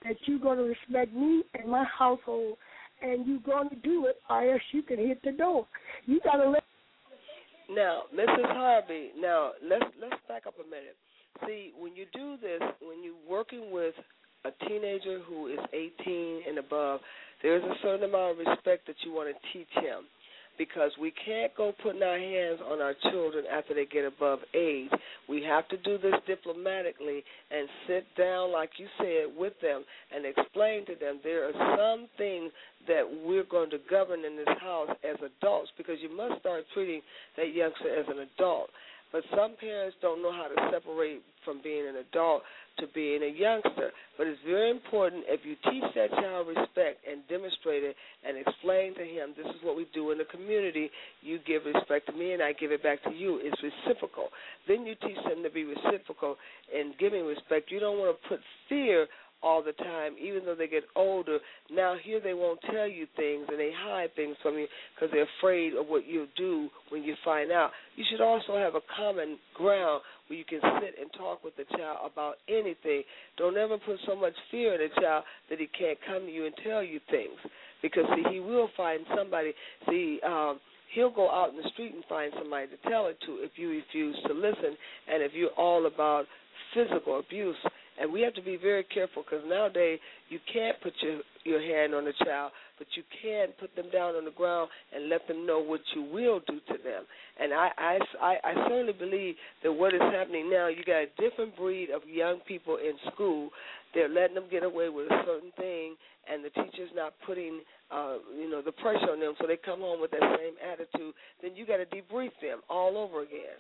that you're going to respect me and my household, and you're going to do it, or else you can hit the door. You got to let. Now, Mrs. Harvey, let's back up a minute. See, when you do this, when you're working with a teenager who is 18 and above, there's a certain amount of respect that you want to teach him, because we can't go putting our hands on our children after they get above age. We have to do this diplomatically and sit down, like you said, with them and explain to them there are some things that we're going to govern in this house as adults, because you must start treating that youngster as an adult. But some parents don't know how to separate from being an adult to being a youngster. But it's very important, if you teach that child respect and demonstrate it and explain to him, this is what we do in the community. You give respect to me and I give it back to you. It's reciprocal. Then you teach them to be reciprocal in giving respect. You don't want to put fear all the time, even though they get older. Now here they won't tell you things and they hide things from you because they're afraid of what you'll do when you find out. You should also have a common ground where you can sit and talk with the child about anything. Don't ever put so much fear in a child that he can't come to you and tell you things, because, see, he will find somebody. See, he'll go out in the street and find somebody to tell it to if you refuse to listen and if you're all about physical abuse. And we have to be very careful, because nowadays you can't put your hand on a child, but you can put them down on the ground and let them know what you will do to them. And I certainly believe that what is happening now, you got a different breed of young people in school. They're letting them get away with a certain thing, and the teacher's not putting the pressure on them, so they come home with that same attitude. Then you got to debrief them all over again.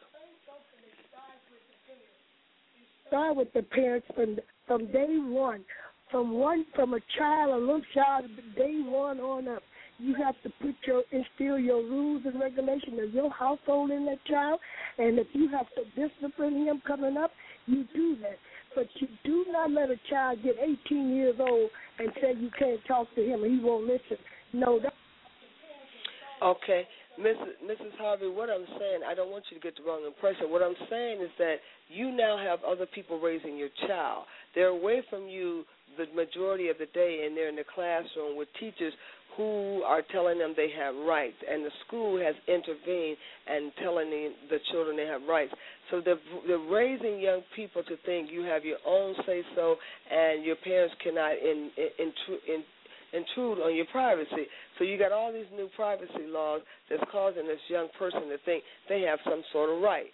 Start with the parents from day one, from a child, a little child, day one on up. You have to instill your rules and regulations of your household in that child, and if you have to discipline him coming up, you do that. But you do not let a child get 18 years old and say you can't talk to him and he won't listen. No. Okay. Mrs. Harvey, what I'm saying, I don't want you to get the wrong impression. What I'm saying is that you now have other people raising your child. They're away from you the majority of the day, and they're in the classroom with teachers who are telling them they have rights, and the school has intervened and telling the children they have rights. So they're raising young people to think you have your own say-so, and your parents cannot intrude on your privacy. So you got all these new privacy laws that's causing this young person to think they have some sort of right.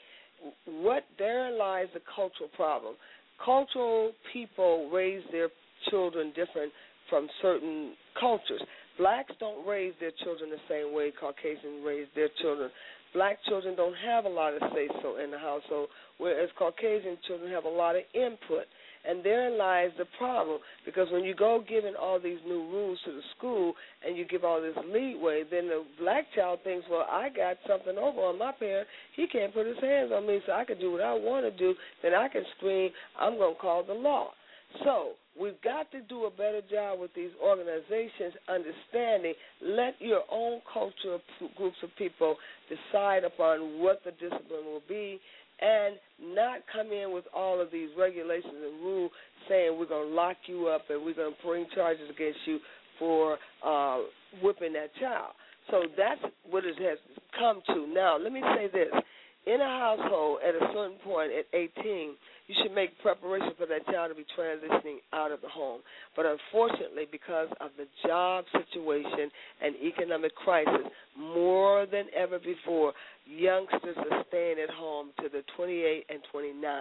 Therein lies the cultural problem. Cultural people raise their children different from certain cultures. Blacks don't raise their children the same way Caucasians raise their children. Black children don't have a lot of say-so in the household, whereas Caucasian children have a lot of input. And therein lies the problem, because when you go giving all these new rules to the school and you give all this leeway, then the black child thinks, well, I got something over on my parent. He can't put his hands on me, so I can do what I want to do. Then I can scream, I'm going to call the law. So we've got to do a better job with these organizations understanding, let your own culture, groups of people decide upon what the discipline will be, and not come in with all of these regulations and rules saying we're going to lock you up and we're going to bring charges against you for whipping that child. So that's what it has come to. Now, let me say this. In a household, at a certain point, at 18, you should make preparation for that child to be transitioning out of the home. But unfortunately, because of the job situation and economic crisis, more than ever before, youngsters are staying at home to the 28 and 29.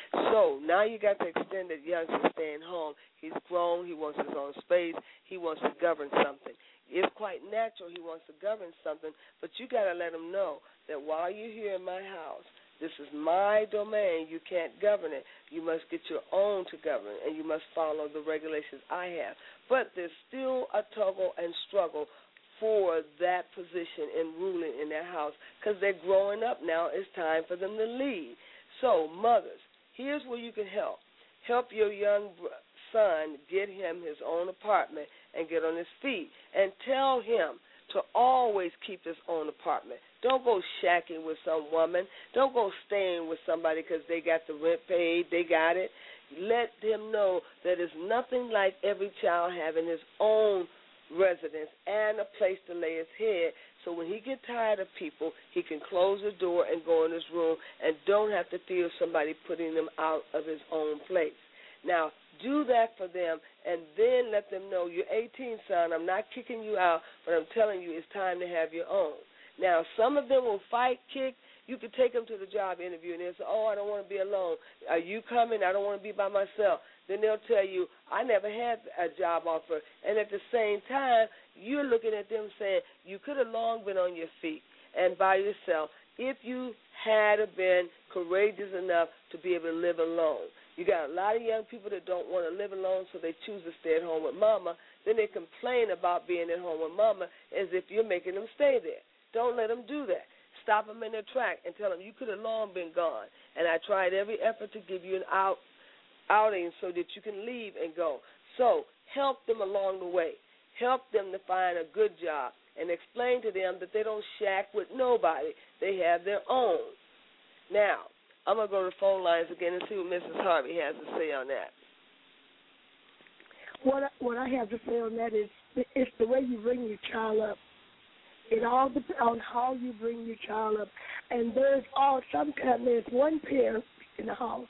So now you got to extend that youngster staying home. He's grown. He wants his own space. He wants to govern something. It's quite natural he wants to govern something, but you got to let him know that while you're here in my house, this is my domain. You can't govern it. You must get your own to govern, and you must follow the regulations I have. But there's still a tuggle and struggle for that position in ruling in their house, because they're growing up now. It's time for them to lead. So, mothers, here's where you can help. Help your young son get him his own apartment and get on his feet, and tell him to always keep his own apartment. Don't go shacking with some woman. Don't go staying with somebody because they got the rent paid, they got it. let him know that it's nothing like every child having his own residence and a place to lay his head. So when he gets tired of people, he can close the door and go in his room and don't have to feel somebody putting him out of his own place. Now, do that for them, and then let them know, you're 18, son, I'm not kicking you out, but I'm telling you it's time to have your own. Now, some of them will fight, kick. You could take them to the job interview, and they'll say, oh, I don't want to be alone. Are you coming? I don't want to be by myself. Then they'll tell you, I never had a job offer. And at the same time, you're looking at them saying, you could have long been on your feet and by yourself if you had been courageous enough to be able to live alone. You got a lot of young people that don't want to live alone, so they choose to stay at home with mama. Then they complain about being at home with mama as if you're making them stay there. Don't let them do that. Stop them in their track and tell them you could have long been gone. And I tried every effort to give you an outing so that you can leave and go. So help them along the way. Help them to find a good job and explain to them that they don't shack with nobody. They have their own. Now, I'm going to go to the phone lines again and see what Mrs. Harvey has to say on that. What I have to say on that is it's the way you bring your child up. It all depends on how you bring your child up. And sometimes there's one parent in the house.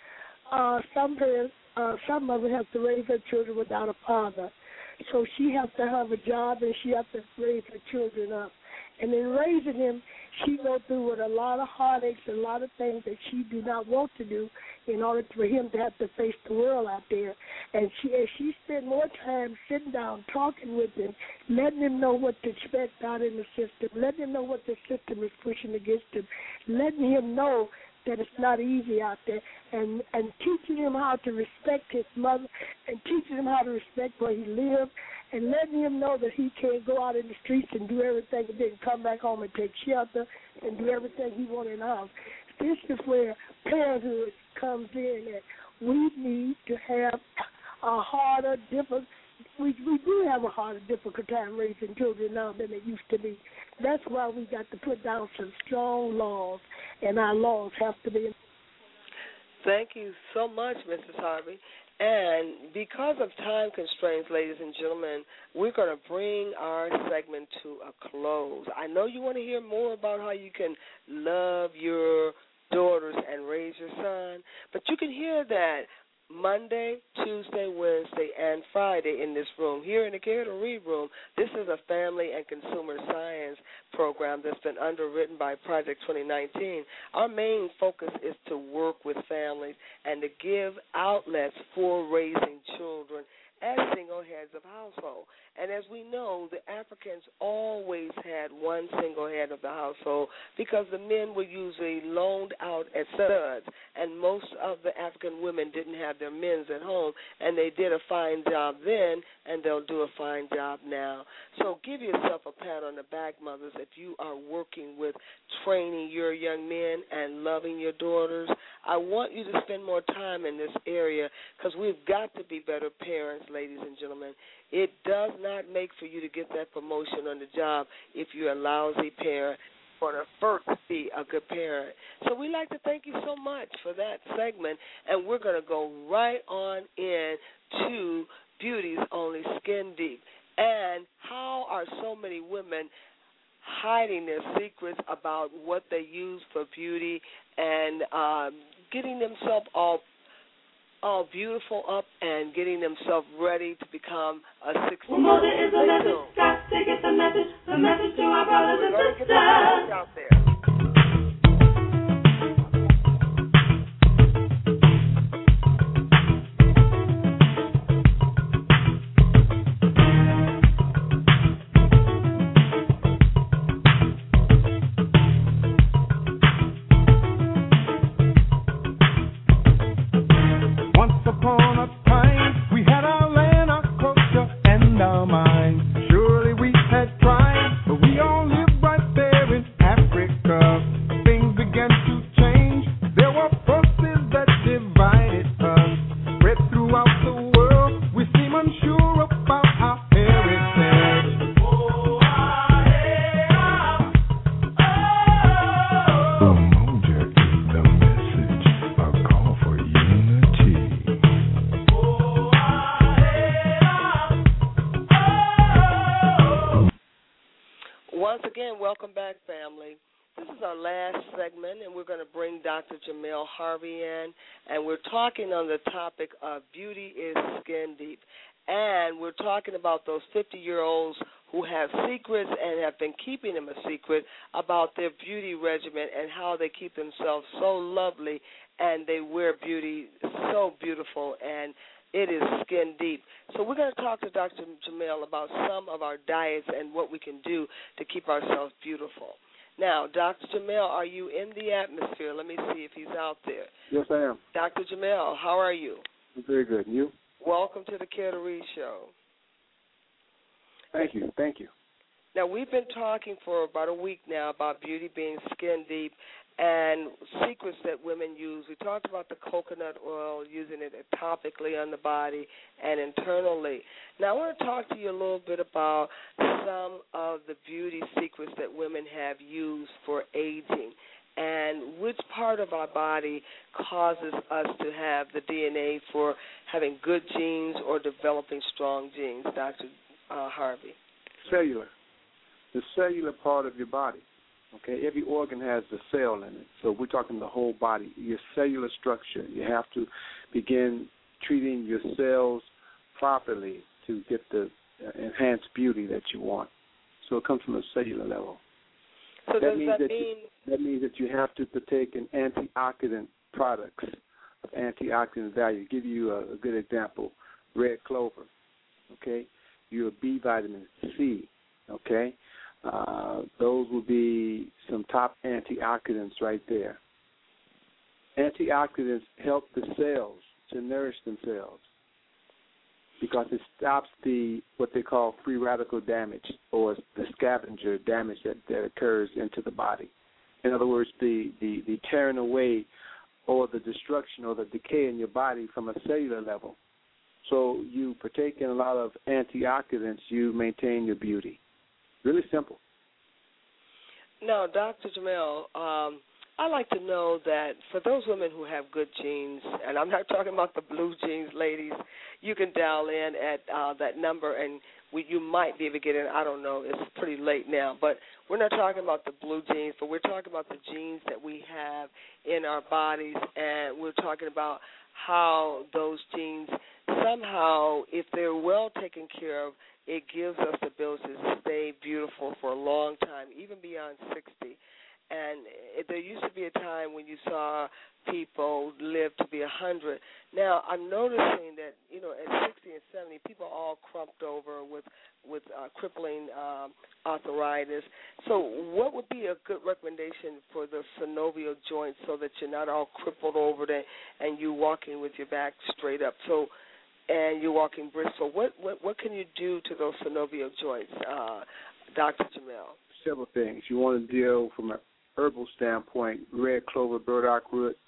Some parents, some mothers have to raise their children without a father. So she has to have a job and she has to raise her children up. And in raising them, she goes through with a lot of heartaches and a lot of things that she do not want to do in order for him to have to face the world out there. And she spent more time sitting down, talking with him, letting him know what to expect out in the system, letting him know what the system is pushing against him, letting him know that it's not easy out there, and teaching him how to respect his mother and teaching him how to respect where he lives, and letting him know that he can't go out in the streets and do everything and then come back home and take shelter and do everything he wants in the house. This is where parenthood comes in, that we need to have a harder, difficult. We do have a harder, difficult time raising children now than it used to be. That's why we got to put down some strong laws, and our laws have to be. Thank you so much, Mrs. Harvey. And because of time constraints, ladies and gentlemen, we're going to bring our segment to a close. I know you want to hear more about how you can love your daughters and raise your son, but you can hear that Monday, Tuesday, Wednesday, and Friday in this room. Here in the Care to Read room, this is a family and consumer science program that's been underwritten by Project 2019. Our main focus is to work with families and to give outlets for raising children as single heads of household. And as we know, the Africans always had one single head of the household because the men were usually loaned out as studs, and most of the African women didn't have their men at home, and they did a fine job then, and they'll do a fine job now. So give yourself a pat on the back, mothers, if you are working with training your young men and loving your daughters. I want you to spend more time in this area because we've got to be better parents, ladies and gentlemen. It does not make for you to get that promotion on the job if you're a lousy parent or to first be a good parent. So we'd like to thank you so much for that segment, and we're going to go right on in to Beauty's Only Skin Deep. And how are so many women hiding their secrets about what they use for beauty and getting themselves all beautiful up and getting themselves ready to become a 16-year-old. Well, there is a message, got to get the message to our brothers and sisters out there. Upon a time, we had our land, our culture, and our minds. Sure Once again, welcome back, family. This is our last segment, and we're going to bring Dr. Jamel Harvey in, and we're talking on the topic of beauty is skin deep. And we're talking about those 50-year-olds who have secrets and have been keeping them a secret about their beauty regimen and how they keep themselves so lovely and they wear beauty so beautiful, and it is skin deep. So we're going to talk to Dr. Jamel about some of our diets and what we can do to keep ourselves beautiful. Now, Dr. Jamel, are you in the atmosphere? Let me see if he's out there. Yes, I am. Dr. Jamel, how are you? I'm very good. And you? Welcome to the Care to Read Show. Thank you. Thank you. Now, we've been talking for about a week now about beauty being skin deep and secrets that women use. We talked about the coconut oil, using it topically on the body and internally. Now, I want to talk to you a little bit about some of the beauty secrets that women have used for aging and which part of our body causes us to have the DNA for having good genes or developing strong genes, Dr. Harvey. Cellular. The cellular part of your body. Okay, every organ has a cell in it. So we're talking the whole body, your cellular structure. You have to begin treating your cells properly to get the enhanced beauty that you want. So it comes from a cellular level. So that means that you have to partake in antioxidant products of antioxidant value. Give you a good example: red clover. Okay, your B vitamin C. Okay. Those will be some top antioxidants right there. Antioxidants help the cells to nourish themselves because it stops what they call free radical damage, or the scavenger damage that occurs into the body. In other words, the tearing away or the destruction or the decay in your body from a cellular level. So you partake in a lot of antioxidants, you maintain your beauty. Really simple. Now, Dr. Jamel, I'd like to know that for those women who have good genes, and I'm not talking about the blue genes, ladies, you can dial in at that number and you might be able to get in. I don't know. It's pretty late now. But we're not talking about the blue genes, but we're talking about the genes that we have in our bodies, and we're talking about how those genes somehow, if they're well taken care of, it gives us the ability to stay beautiful for a long time, even beyond 60. And there used to be a time when you saw people live to be 100. Now, I'm noticing that, at 60 and 70, people are all crumped over with crippling arthritis. So what would be a good recommendation for the synovial joints so that you're not all crippled over there and you're walking with your back straight up? And you're walking brisk. So what can you do to those synovial joints, Dr. Jamel? Several things. You want to deal from an herbal standpoint: red clover, burdock root.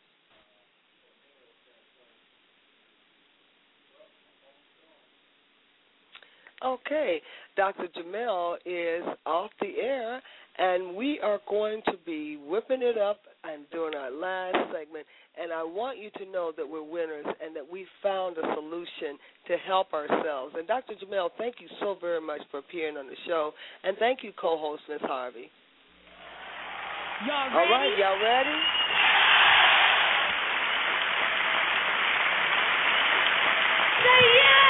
Okay, Dr. Jamel is off the air, and we are going to be whipping it up and doing our last segment. And I want you to know that we're winners and that we found a solution to help ourselves. And Dr. Jamel, thank you so very much for appearing on the show. And thank you, co-host Ms. Harvey. Y'all ready? All right, y'all ready? Say yeah!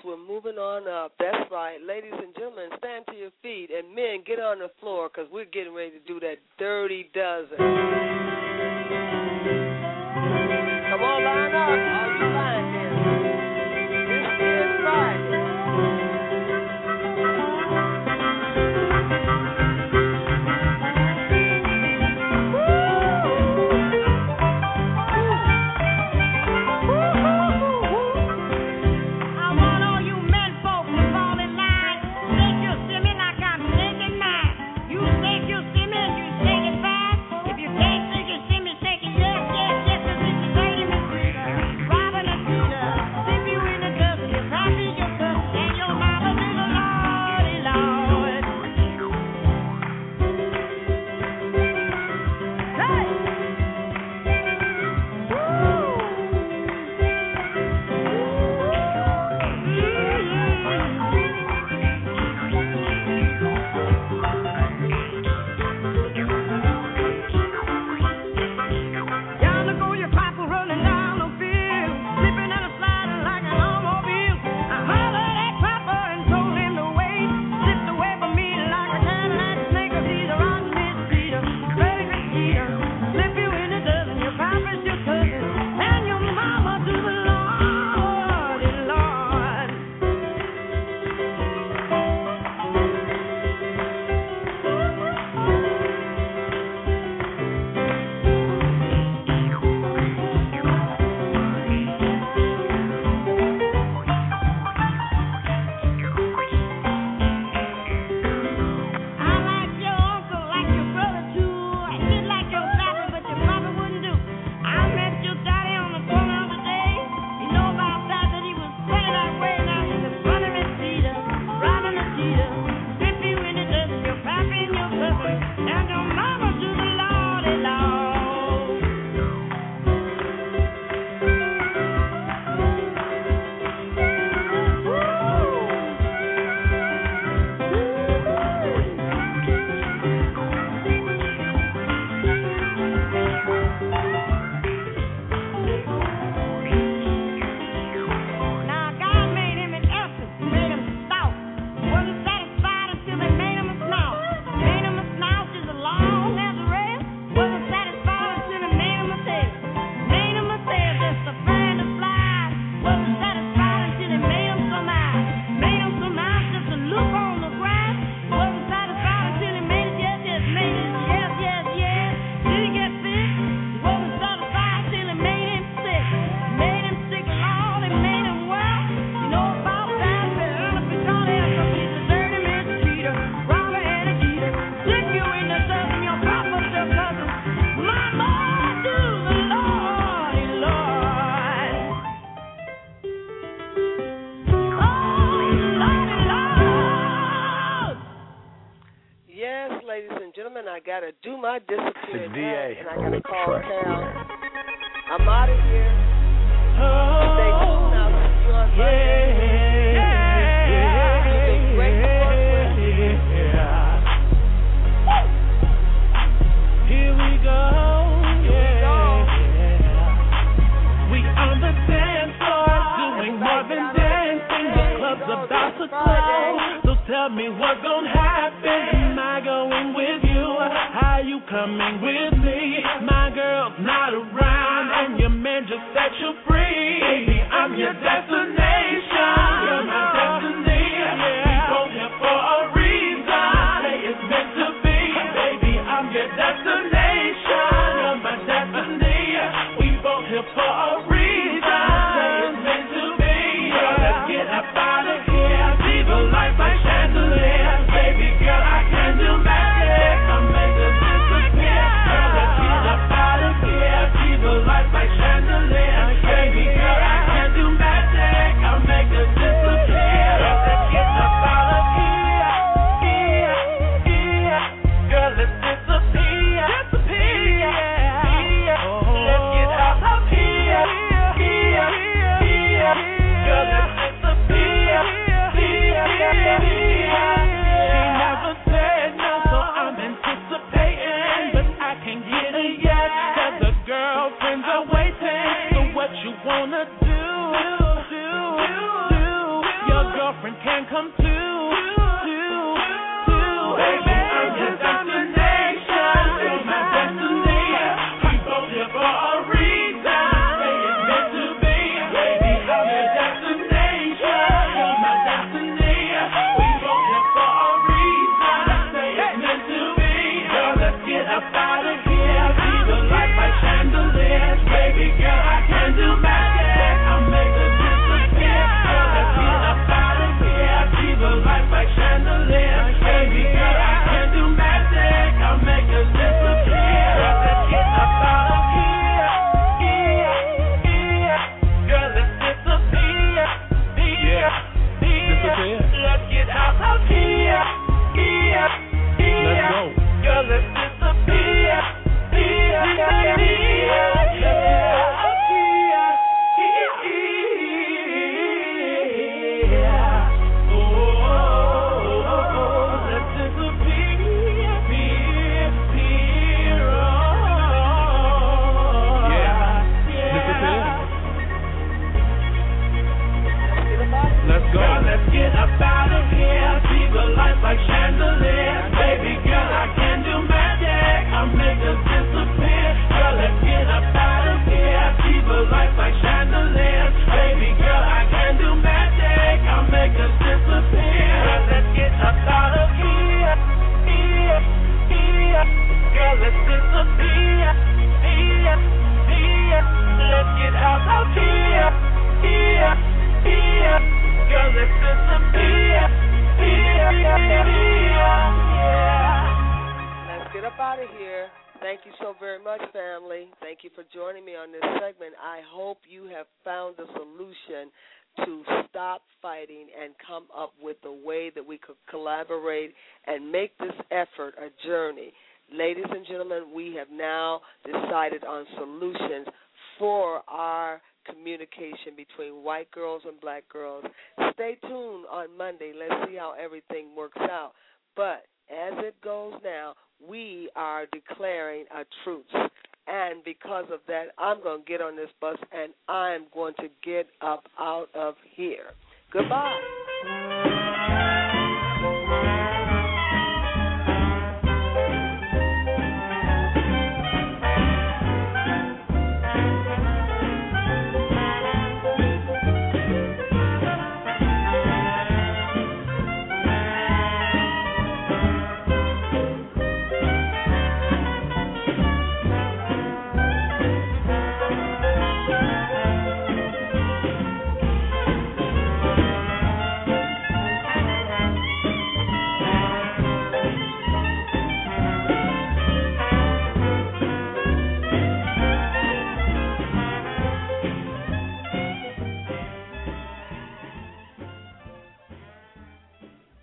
we're moving on up. That's right. Ladies and gentlemen, stand to your feet. And men, get on the floor because we're getting ready to do that dirty dozen. Come on, line up. All you fine men. This is Friday. I gotta do my disappearing act, and I gotta call town. I'm out of here. Stay tuned. I'll see you on Monday. You've been great to work with. Here we go. We on the dance floor, doing more than dancing. The club's about to close, so tell me what's gonna happen. Am I going with you? How you coming with me? My girl's not around, and your man just set you free. Baby, I'm your destination. You're my destiny. We both here for a reason. Say it's meant to be. Baby, I'm your destination. You're my destiny. We both here for a reason. Say it's meant to be. Let's get up out of here. Leave a life like chandelier. Baby girl, I can do magic. I'm meant to disappear. Girl, let's Thank you so very much, family. Thank you for joining me on this segment. I hope you have found a solution to stop fighting and come up with a way that we could collaborate and make this effort a journey. Ladies and gentlemen, we have now decided on solutions for our communication between white girls and black girls. Stay tuned on Monday. Let's see how everything works out. But as it goes now, we are declaring a truce. And because of that, I'm going to get on this bus and I'm going to get up out of here. Goodbye.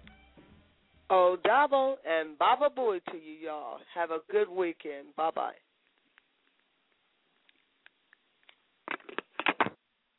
Odabo and Baba Booey to you, y'all. Have a good weekend. Bye-bye.